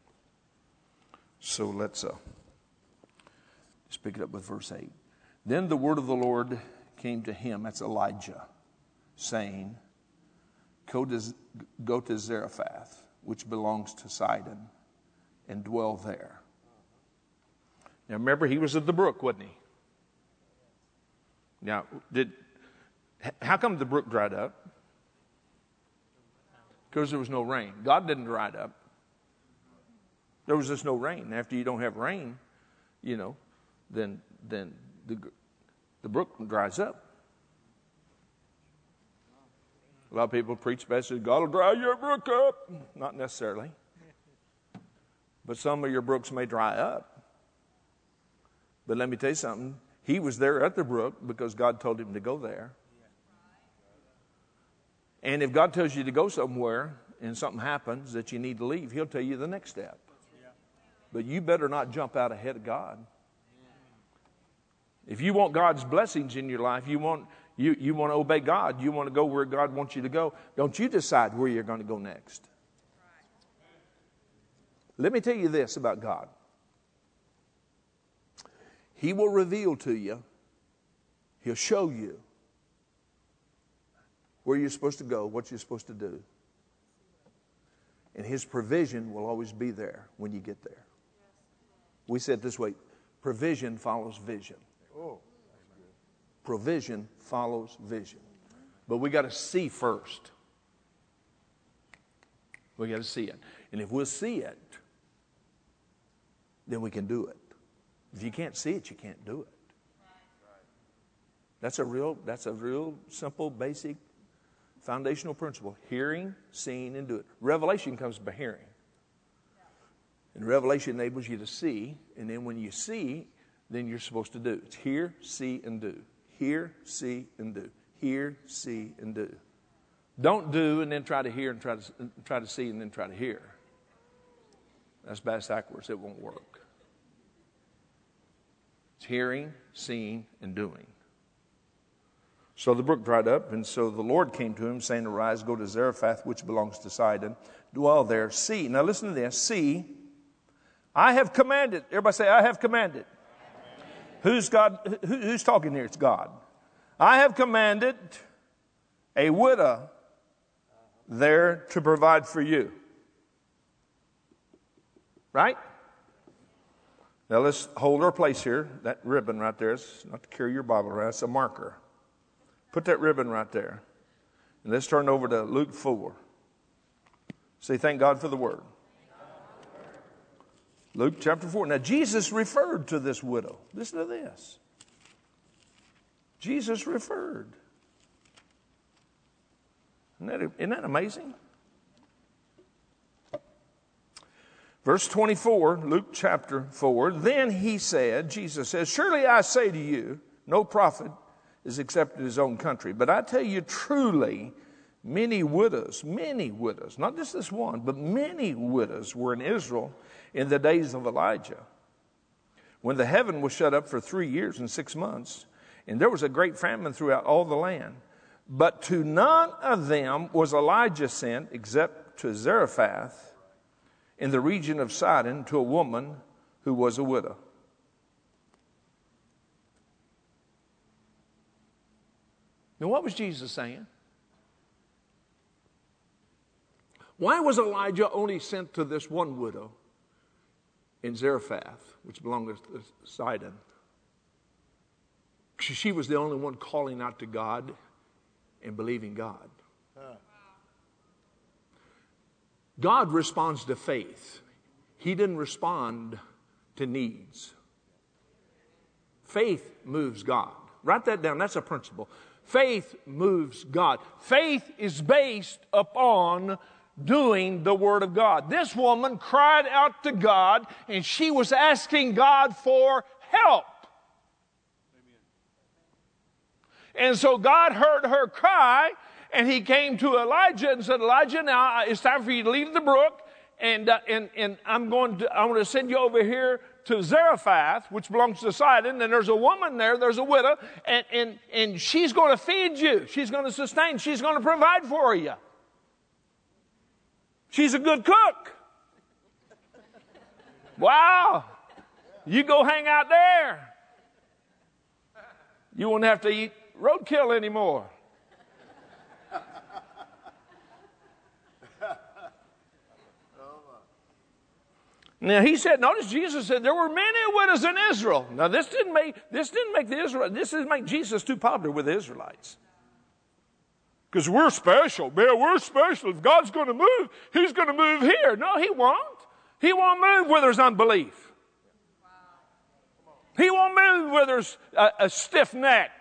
So let's uh, let's pick it up with verse eight. Then the word of the Lord came to him, that's Elijah, saying, Go to, go to Zarephath, which belongs to Sidon, and dwell there. Now remember, he was at the brook, wasn't he? Now, did how come the brook dried up? Because there was no rain. God didn't dry it up. There was just no rain. After you don't have rain, you know, then then the the brook dries up. A lot of people preach messages, God will dry your brook up. Not necessarily. But some of your brooks may dry up. But let me tell you something. He was there at the brook because God told him to go there. And if God tells you to go somewhere and something happens that you need to leave, he'll tell you the next step. But you better not jump out ahead of God. If you want God's blessings in your life, you want you, you want to obey God, you want to go where God wants you to go, don't you decide where you're going to go next. Let me tell you this about God. He will reveal to you, he'll show you where you're supposed to go, what you're supposed to do. And his provision will always be there when you get there. We said it this way, provision follows vision. Provision follows vision. But we got to see first. We got to see it. And if we'll see it, then we can do it. If you can't see it, you can't do it. That's a real, that's a real simple, basic, foundational principle. Hearing, seeing, and doing. Revelation comes by hearing. And revelation enables you to see. And then when you see, then you're supposed to do. It's hear, see, and do. Hear, see, and do. Hear, see, and do. Don't do and then try to hear and try to try to see and then try to hear. That's backwards. It won't work. It's hearing, seeing, and doing. So the brook dried up, and so the Lord came to him, saying, Arise, go to Zarephath, which belongs to Sidon. Dwell there. See. Now listen to this. See, I have commanded. Everybody say, I have commanded. Who's God? Who, who's talking here? It's God. I have commanded a widow there to provide for you. Right? Now let's hold our place here. That ribbon right there is not to carry your Bible around. It's a marker. Put that ribbon right there. And let's turn over to Luke four. Say, thank God for the word. Luke chapter four. Now, Jesus referred to this widow. Listen to this. Jesus referred. Isn't that, isn't that amazing? Verse twenty-four, Luke chapter four. Then he said, Jesus says, Surely I say to you, no prophet is accepted in his own country. But I tell you truly, many widows, many widows, not just this one, but many widows were in Israel in the days of Elijah, when the heaven was shut up for three years and six months, And there was a great famine throughout all the land. But to none of them was Elijah sent except to Zarephath in the region of Sidon, to a woman who was a widow. Now, what was Jesus saying? Why was Elijah only sent to this one widow in Zarephath, which belonged to Sidon? She was the only one calling out to God and believing God. God responds to faith. He didn't respond to needs. Faith moves God. Write that down. That's a principle. Faith moves God. Faith is based upon doing the Word of God. This woman cried out to God, and she was asking God for help. And so God heard her cry, and he came to Elijah and said, Elijah, now it's time for you to leave the brook, and uh, and and I'm going to I want to send you over here to Zarephath, which belongs to Sidon, and there's a woman there, there's a widow, and and and she's going to feed you, she's going to sustain, she's going to provide for you. She's a good cook. Wow, you go hang out there. You won't have to eat roadkill anymore. Now he said, notice Jesus said there were many widows in Israel. Now this didn't make this didn't make the Israel this didn't make Jesus too popular with the Israelites. Because we're special, man, we're special. If God's going to move, he's going to move here. No, he won't. He won't move where there's unbelief. He won't move where there's a, a stiff neck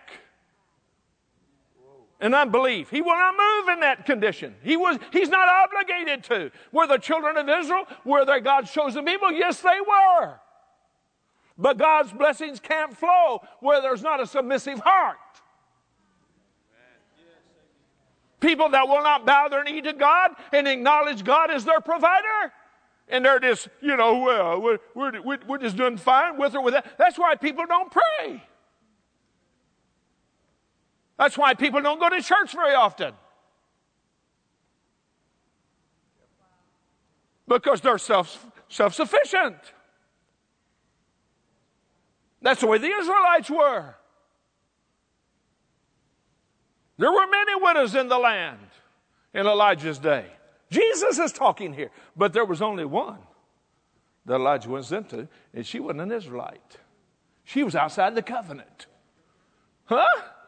and unbelief. He will not move in that condition. He was, he's not obligated to. Were the children of Israel, were they God's chosen people? Yes, they were. But God's blessings can't flow where there's not a submissive heart. People that will not bow their knee to God and acknowledge God as their provider. And they're just, you know, well, we're, we're, we're just doing fine with or without. That's why people don't pray. That's why people don't go to church very often. Because they're self, self-sufficient. That's the way the Israelites were. There were many widows in the land in Elijah's day. Jesus is talking here. But there was only one that Elijah was sent to, and she wasn't an Israelite. She was outside the covenant. Huh?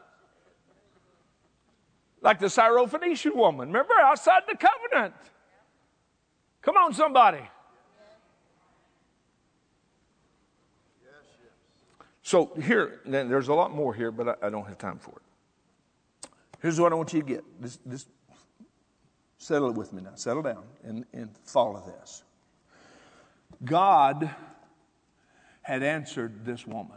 Like the Syrophoenician woman. Remember, outside the covenant. Come on, somebody. So here, there's a lot more here, but I, I don't have time for it. Here's what I want you to get. This, this, settle it with me now. Settle down and, and follow this. God had answered this woman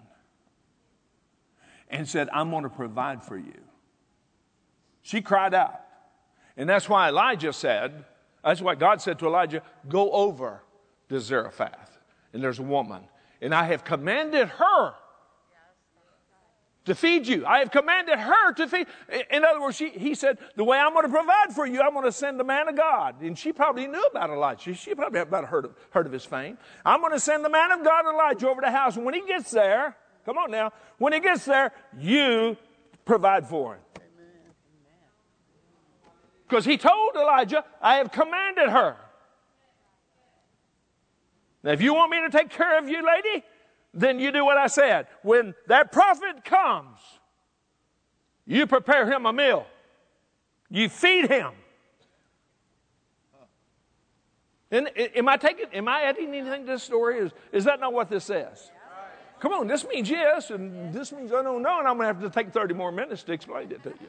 and said, I'm going to provide for you. She cried out. And that's why Elijah said, that's why God said to Elijah, go over to Zarephath. And there's a woman. And I have commanded her to feed you. I have commanded her to feed. In other words, she, he said, the way I'm going to provide for you, I'm going to send the man of God. And she probably knew about Elijah. She probably had about heard of, heard of his fame. I'm going to send the man of God, Elijah, over to the house. And when he gets there, come on now, when he gets there, you provide for him. Because he told Elijah, I have commanded her. Now, if you want me to take care of you, lady, then you do what I said. When that prophet comes, you prepare him a meal. You feed him. And am I taking? Am I adding anything to this story? Is, is that not what this says? Come on, this means yes, and this means I don't know, and I'm going to have to take thirty more minutes to explain it to you.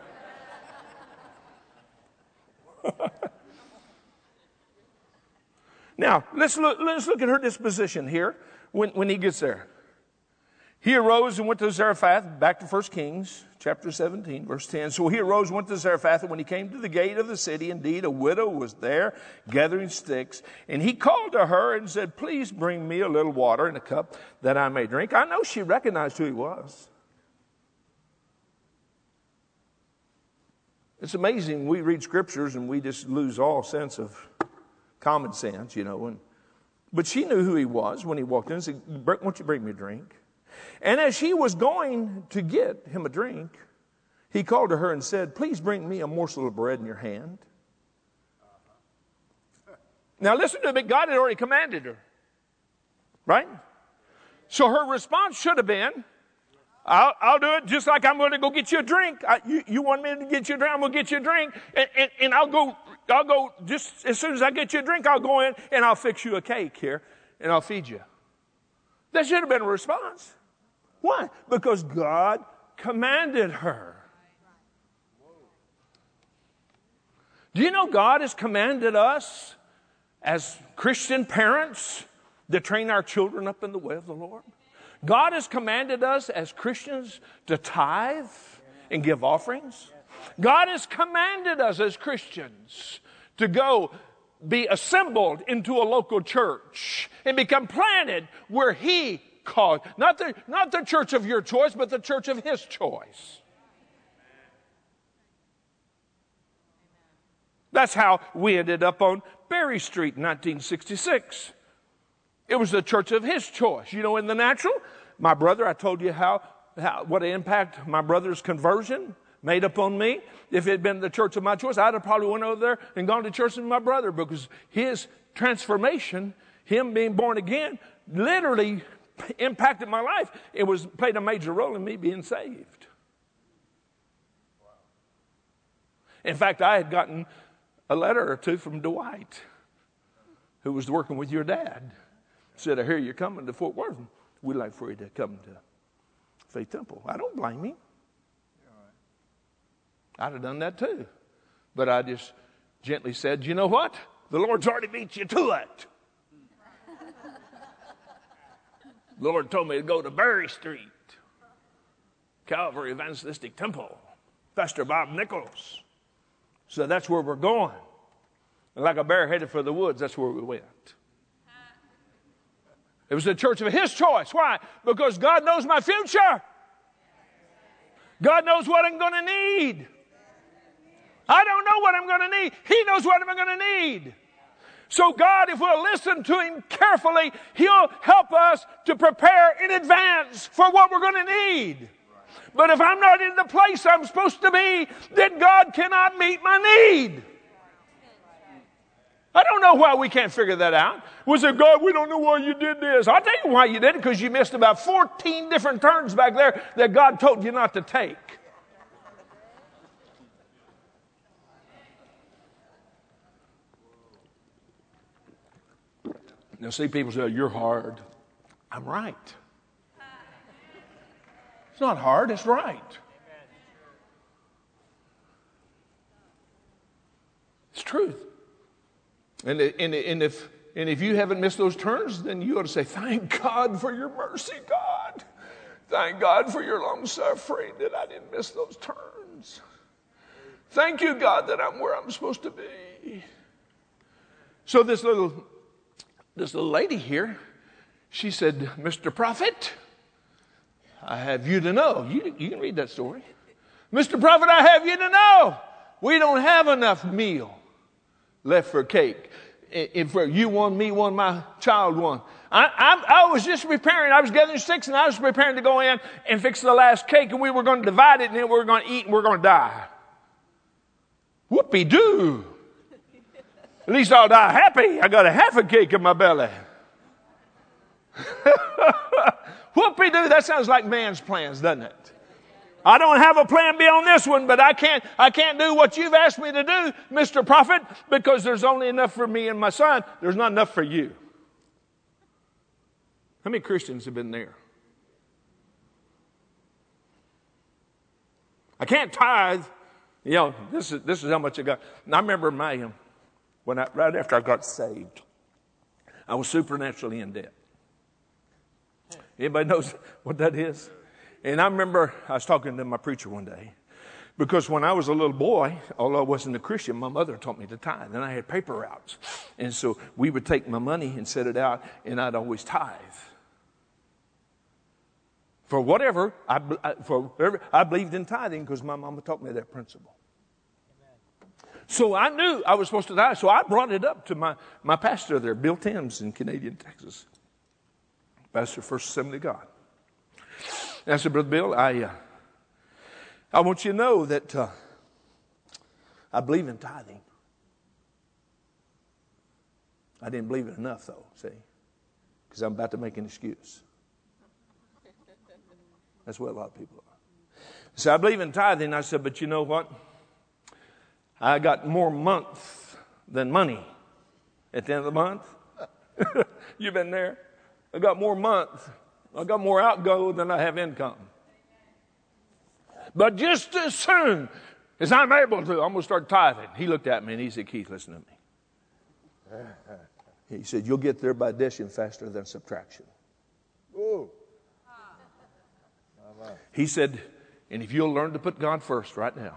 Now, let's look, let's look at her disposition here when, when he gets there. He arose and went to Zarephath, back to First Kings, chapter seventeen, verse ten. So he arose and went to Zarephath, and when he came to the gate of the city, indeed, a widow was there gathering sticks. And he called to her and said, please bring me a little water in a cup that I may drink. I know she recognized who he was. It's amazing. We read scriptures and we just lose all sense of common sense, you know. And, but she knew who he was when he walked in and said, why don't you bring me a drink? And as she was going to get him a drink, he called to her and said, please bring me a morsel of bread in your hand. Now listen to me. God had already commanded her. Right? So her response should have been, I'll, I'll do it just like I'm going to go get you a drink. I, you, you want me to get you a drink? I'm going to get you a drink. And, and, and I'll go, I'll go just as soon as I get you a drink, I'll go in and I'll fix you a cake here and I'll feed you. That should have been a response. Why? Because God commanded her. Do you know God has commanded us as Christian parents to train our children up in the way of the Lord? God has commanded us as Christians to tithe and give offerings. God has commanded us as Christians to go be assembled into a local church and become planted where He called. Not the, not the church of your choice, but the church of His choice. That's how we ended up on Berry Street in nineteen sixty-six. It was the church of His choice. You know, in the natural, my brother, I told you how, how what an impact my brother's conversion made upon me. If it had been the church of my choice, I'd have probably went over there and gone to church with my brother, because his transformation, him being born again, literally impacted my life. It was played a major role in me being saved. In fact, I had gotten a letter or two from Dwight, who was working with your dad. Said, I hear you're coming to Fort Worth. We'd like for you to come to Faith Temple. I don't blame him. I'd have done that too. But I just gently said, you know what? The Lord's already beat you to it. The Lord told me to go to Berry Street, Calvary Evangelistic Temple, Pastor Bob Nichols. So that's where we're going. And like a bear headed for the woods, that's where we went. It was the church of His choice. Why? Because God knows my future. God knows what I'm going to need. I don't know what I'm going to need. He knows what I'm going to need. So God, if we'll listen to Him carefully, He'll help us to prepare in advance for what we're going to need. But if I'm not in the place I'm supposed to be, then God cannot meet my need. I don't know why we can't figure that out. We say, God, we don't know why you did this. I'll tell you why you did it, because you missed about fourteen different turns back there that God told you not to take. Now, see, people say, you're hard. I'm right. It's not hard, it's right. It's truth. And, and, and, if, and if you haven't missed those turns, then you ought to say, thank God for your mercy, God. Thank God for your long suffering that I didn't miss those turns. Thank you, God, that I'm where I'm supposed to be. So this little, this little lady here, she said, Mister Prophet, I have you to know. You, you can read that story. Mister Prophet, I have you to know. We don't have enough meal left for cake. If you one, me one, my child one. I, I, I was just preparing. I was gathering sticks, and I was preparing to go in and fix the last cake, and we were going to divide it, and then we were going to eat, and we we're going to die. Whoopie-doo. At least I'll die happy. I got a half a cake in my belly. Whoopie-doo. That sounds like man's plans, doesn't it? I don't have a plan B on this one, but I can't, I can't do what you've asked me to do, Mister Prophet, because there's only enough for me and my son. There's not enough for you. How many Christians have been there? I can't tithe. You know, this is, this is how much I got. And I remember my, when I, right after I got saved, I was supernaturally in debt. Anybody knows what that is? And I remember I was talking to my preacher one day, because when I was a little boy, although I wasn't a Christian, my mother taught me to tithe, and I had paper routes. And so we would take my money and set it out, and I'd always tithe. For whatever, I, for whatever, I believed in tithing because my mama taught me that principle. So I knew I was supposed to die. So I brought it up to my, my pastor there, Bill Timms in Canadian, Texas. Pastor First Assembly of God. And I said, Brother Bill, I, uh, I want you to know that uh, I believe in tithing. I didn't believe it enough, though, see, because I'm about to make an excuse. That's what a lot of people are. So I believe in tithing. I said, but you know what? I got more month than money at the end of the month. You've been there. I got more month. I got more outgo than I have income. But just as soon as I'm able to, I'm going to start tithing. He looked at me and he said, Keith, listen to me. He said, you'll get there by addition faster than subtraction. Ooh. He said, and if you'll learn to put God first right now,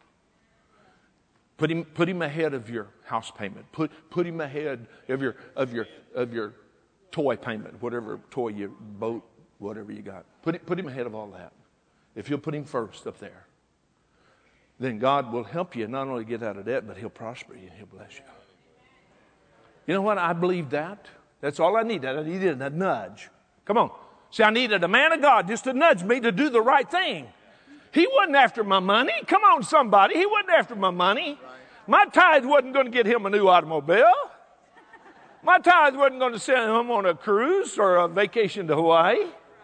put him put him ahead of your house payment. Put put him ahead of your of your of your toy payment, whatever toy you boat, whatever you got. Put it, put him ahead of all that. If you'll put him first up there, then God will help you not only get out of debt, but he'll prosper you and he'll bless you. You know what? I believe that. That's all I needed. I needed a nudge. Come on. See, I needed a man of God just to nudge me to do the right thing. He wasn't after my money. Come on, somebody. He wasn't after my money. My tithe wasn't going to get him a new automobile. My tithe wasn't going to send him on a cruise or a vacation to Hawaii.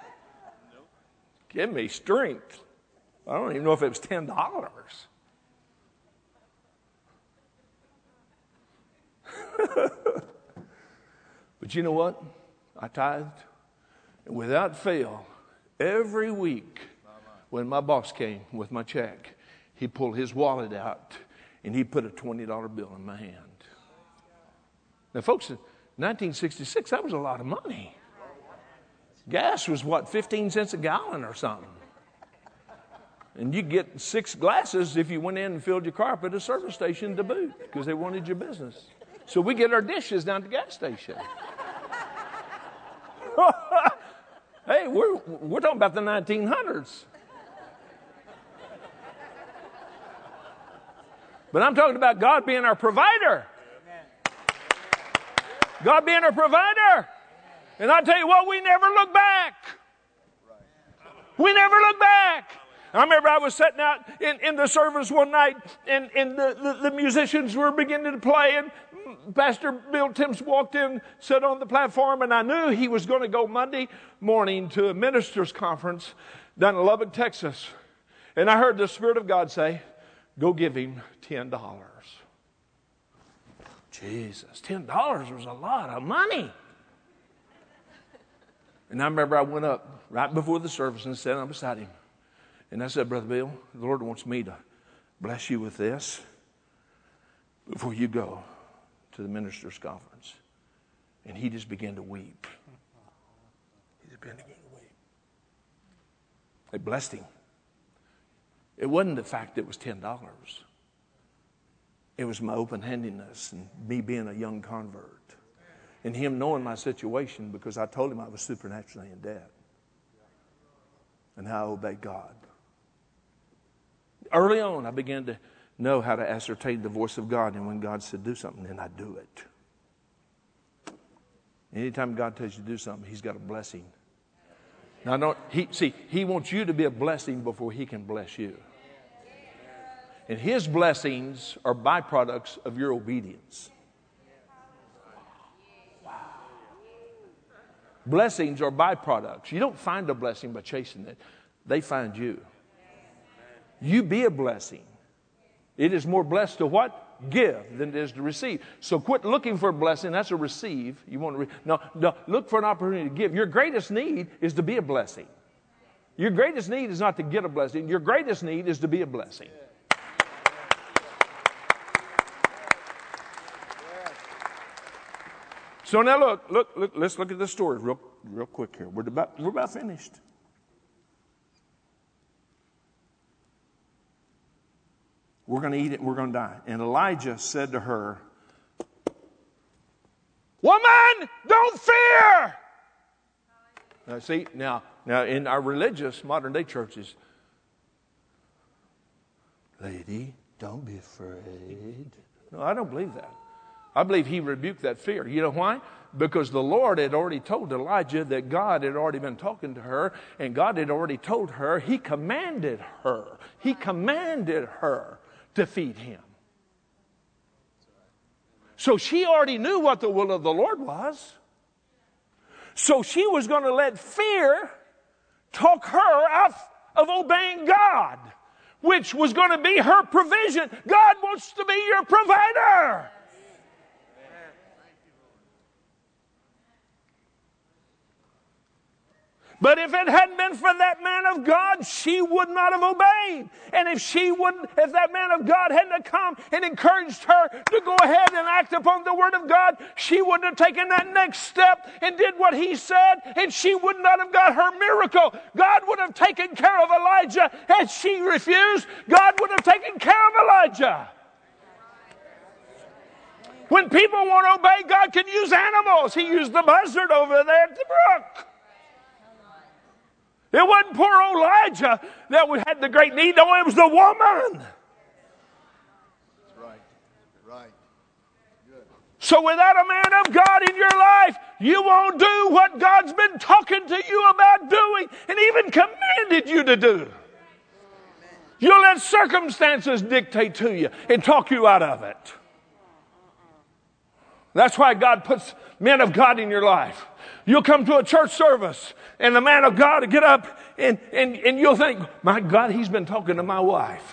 Give me strength. I don't even know if it was ten dollars. But you know what? I tithed. And without fail, every week when my boss came with my check, he pulled his wallet out and he put a twenty dollar bill in my hand. Now, folks, in nineteen sixty-six, that was a lot of money. Gas was, what, fifteen cents a gallon or something. And you get six glasses if you went in and filled your car up at a service station to boot because they wanted your business. So we get our dishes down at the gas station. Hey, we're, we're talking about the nineteen hundreds. But I'm talking about God being our provider. God being our provider. And I tell you what, we never look back. We never look back. I remember I was sitting out in, in the service one night, and, and the, the, the musicians were beginning to play, and Pastor Bill Timms walked in, sat on the platform, and I knew he was going to go Monday morning to a ministers' conference down in Lubbock, Texas. And I heard the Spirit of God say, go give him ten dollars. Jesus, ten dollars was a lot of money. And I remember I went up right before the service and sat down beside him. And I said, Brother Bill, the Lord wants me to bless you with this before you go to the ministers' conference. And he just began to weep. He just began to weep. They blessed him. It wasn't the fact that it was ten dollars. It was my open-handedness and me being a young convert. And him knowing my situation because I told him I was supernaturally in debt. And how I obeyed God. Early on, I began to know how to ascertain the voice of God. And when God said do something, then I do it. Anytime God tells you to do something, he's got a blessing. Now, don't, he, see, he wants you to be a blessing before he can bless you. And his blessings are byproducts of your obedience. Wow. Blessings are byproducts. You don't find a blessing by chasing it. They find you. You be a blessing. It is more blessed to what? Give than it is to receive. So quit looking for a blessing. That's a receive. You want to re- no, no, look for an opportunity to give. Your greatest need is to be a blessing. Your greatest need is not to get a blessing. Your greatest need is to be a blessing. So now look, look, look, let's look at this story real, real quick here. We're about, we're about finished. We're going to eat it. We're going to die. And Elijah said to her, woman, don't fear. Now, see, now, now in our religious modern day churches, lady, Don't be afraid. No, I don't believe that. I believe he rebuked that fear. You know why? Because the Lord had already told Elijah that God had already been talking to her, and God had already told her, he commanded her. He commanded her to feed him. So she already knew what the will of the Lord was. So she was going to let fear talk her out of obeying God, which was going to be her provision. God wants to be your provider. But if it hadn't been for that man of God, she would not have obeyed. And if she wouldn't, if that man of God hadn't have come and encouraged her to go ahead and act upon the word of God, she wouldn't have taken that next step and did what he said, and she would not have got her miracle. God would have taken care of Elijah. Had she refused, God would have taken care of Elijah. When people want to obey, God can use animals. He used the buzzard over there at the brook. It wasn't poor Elijah that had the great need. No, it was the woman. That's right. Right. Good. So without a man of God in your life, you won't do what God's been talking to you about doing and even commanded you to do. You'll let circumstances dictate to you and talk you out of it. That's why God puts men of God in your life. You'll come to a church service and the man of God will get up and, and, and you'll think, my God, he's been talking to my wife.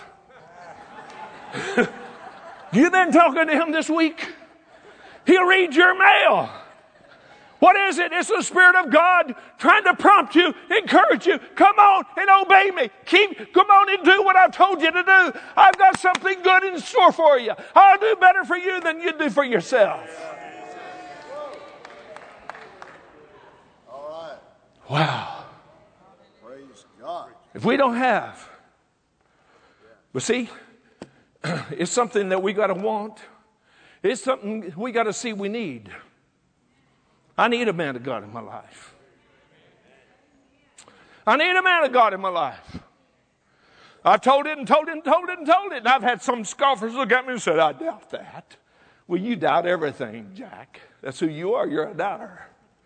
You've been talking to him this week? He'll read your mail. What is it? It's the Spirit of God trying to prompt you, encourage you. Come on and obey me. Keep, come on and do what I've told you to do. I've got something good in store for you. I'll do better for you than you do for yourself. All right. Wow. Praise God. If we don't have, but see, it's something that we got to want. It's something we got to see we need. I need a man of God in my life. I need a man of God in my life. I've told it and told it and told it and told it. And I've had some scoffers look at me and said, I doubt that. Well, you doubt everything, Jack. That's who you are. You're a doubter.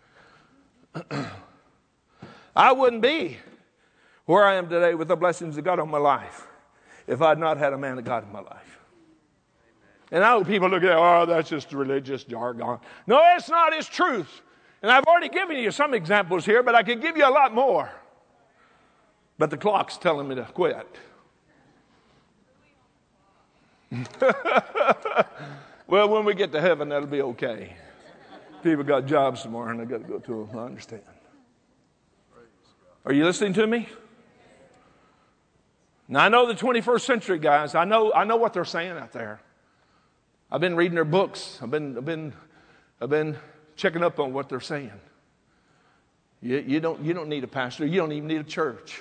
I wouldn't be where I am today with the blessings of God on my life if I'd not had a man of God in my life. And I know people look at it, oh, that's just religious jargon. No, it's not. It's truth. And I've already given you some examples here, but I could give you a lot more. But the clock's telling me to quit. Well, when we get to heaven, that'll be okay. People got jobs tomorrow, and I got to go to them. I understand. Are you listening to me? Now, I know the twenty-first century guys. I know, I know what they're saying out there. I've been reading their books. I've been, I've been, I've been checking up on what they're saying. You, you don't, you don't need a pastor. You don't even need a church.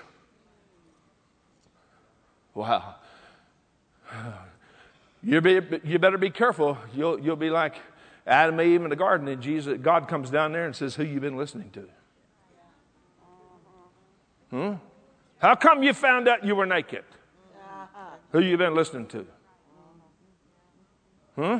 Wow. You be, you better be careful. You'll, you'll be like Adam and Eve in the garden, and Jesus, God comes down there and says, "Who you been listening to? Hmm? How come you found out you were naked? Who you been listening to? Huh?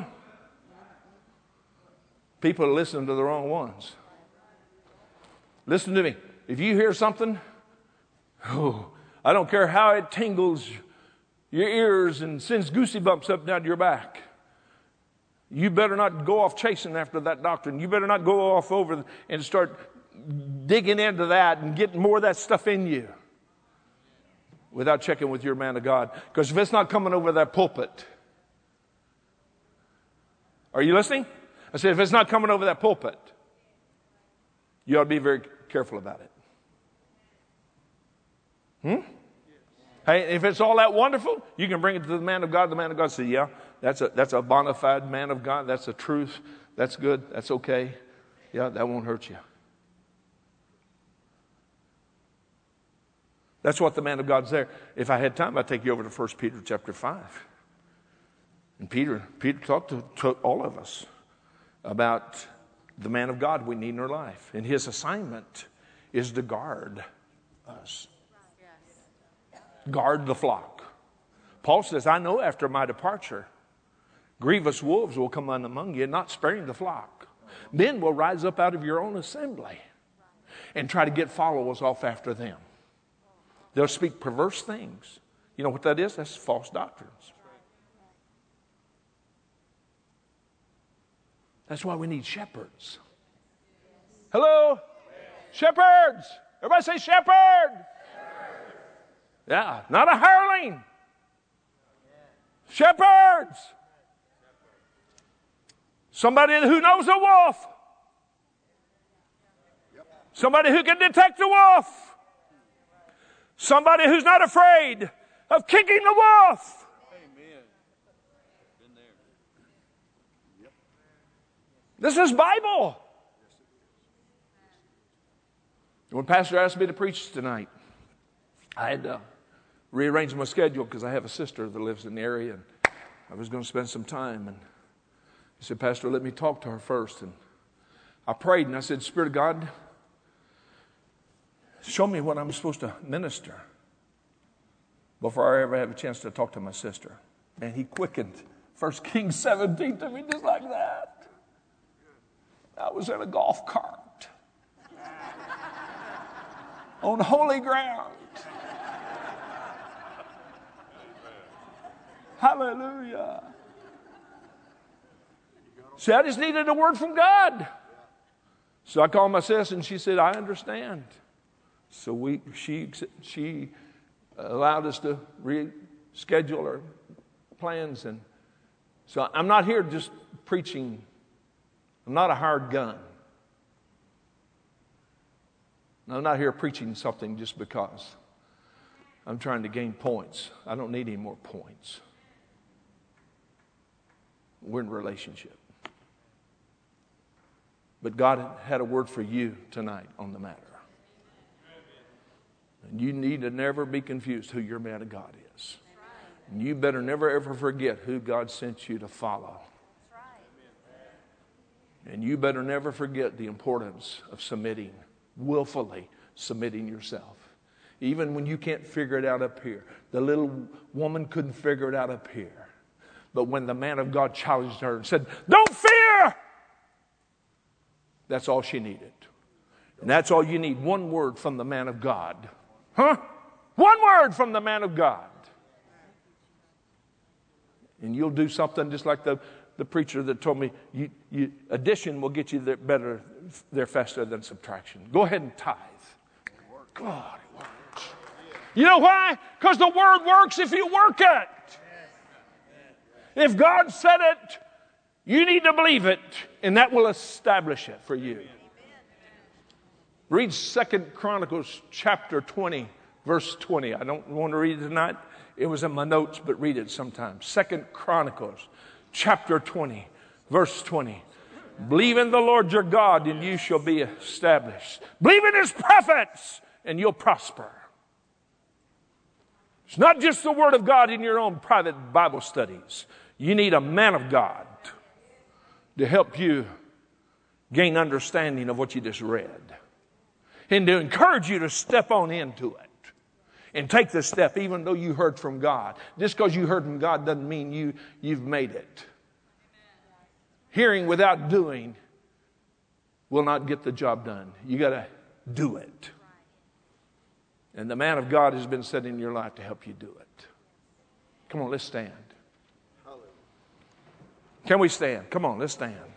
People are listening to the wrong ones. Listen to me. If you hear something, oh, I don't care how it tingles your ears and sends goosey bumps up down your back. You better not go off chasing after that doctrine. You better not go off over and start digging into that and getting more of that stuff in you without checking with your man of God. Because if it's not coming over that pulpit, are you listening? I said, if it's not coming over that pulpit, you ought to be very careful about it. Hmm? Hey, if it's all that wonderful, you can bring it to the man of God. The man of God says, yeah, that's a, that's a bona fide man of God. That's a truth. That's good. That's okay. Yeah, that won't hurt you. That's what the man of God's there. If I had time, I'd take you over to First Peter chapter five. And Peter, Peter talked to, to all of us about the man of God we need in our life. And his assignment is to guard us. Guard the flock. Paul says, I know after my departure, grievous wolves will come in among you, not sparing the flock. Men will rise up out of your own assembly and try to get followers off after them. They'll speak perverse things. You know what that is? That's false doctrines. That's why we need shepherds. Hello? Shepherds! Everybody say shepherd! Yeah, not a hireling. Shepherds! Somebody who knows a wolf. Somebody who can detect the wolf. Somebody who's not afraid of kicking the wolf. Amen. Been there. Yep. This is Bible. When Pastor asked me to preach tonight, I had to rearrange my schedule because I have a sister that lives in the area, and I was going to spend some time. And he said, Pastor, let me talk to her first. And I prayed, and I said, Spirit of God, show me what I'm supposed to minister before I ever have a chance to talk to my sister. And he quickened First Kings seventeen to me just like that. I was in a golf cart on holy ground. Hallelujah. See, I just needed a word from God. So I called my sister, and she said, I understand. So we, she, she allowed us to reschedule our plans. And so I'm not here just preaching. I'm not a hired gun. I'm not here preaching something just because I'm trying to gain points. I don't need any more points. We're in a relationship. But God had a word for you tonight on the matter. And you need to never be confused who your man of God is. And you better never ever forget who God sent you to follow. And you better never forget the importance of submitting, willfully submitting yourself. Even when you can't figure it out up here. The little woman couldn't figure it out up here. But when the man of God challenged her and said, don't fear! That's all she needed. And that's all you need. One word from the man of God. Huh? One word from the man of God. And you'll do something just like the, the preacher that told me, you, you, addition will get you there better, there faster than subtraction. Go ahead and tithe. God, it works. You know why? Because the word works if you work it. If God said it, you need to believe it, and that will establish it for you. Read Second Chronicles chapter twenty, verse twenty. I don't want to read it tonight. It was in my notes, but read it sometime. Second Chronicles chapter twenty, verse twenty. Believe in the Lord your God, and you shall be established. Believe in his prophets, and you'll prosper. It's not just the word of God in your own private Bible studies. You need a man of God to help you gain understanding of what you just read. And to encourage you to step on into it. And take the step even though you heard from God. Just because you heard from God doesn't mean you, you've made it. Hearing without doing will not get the job done. You got to do it. And the man of God has been set in your life to help you do it. Come on, let's stand. Can we stand? Come on, let's stand.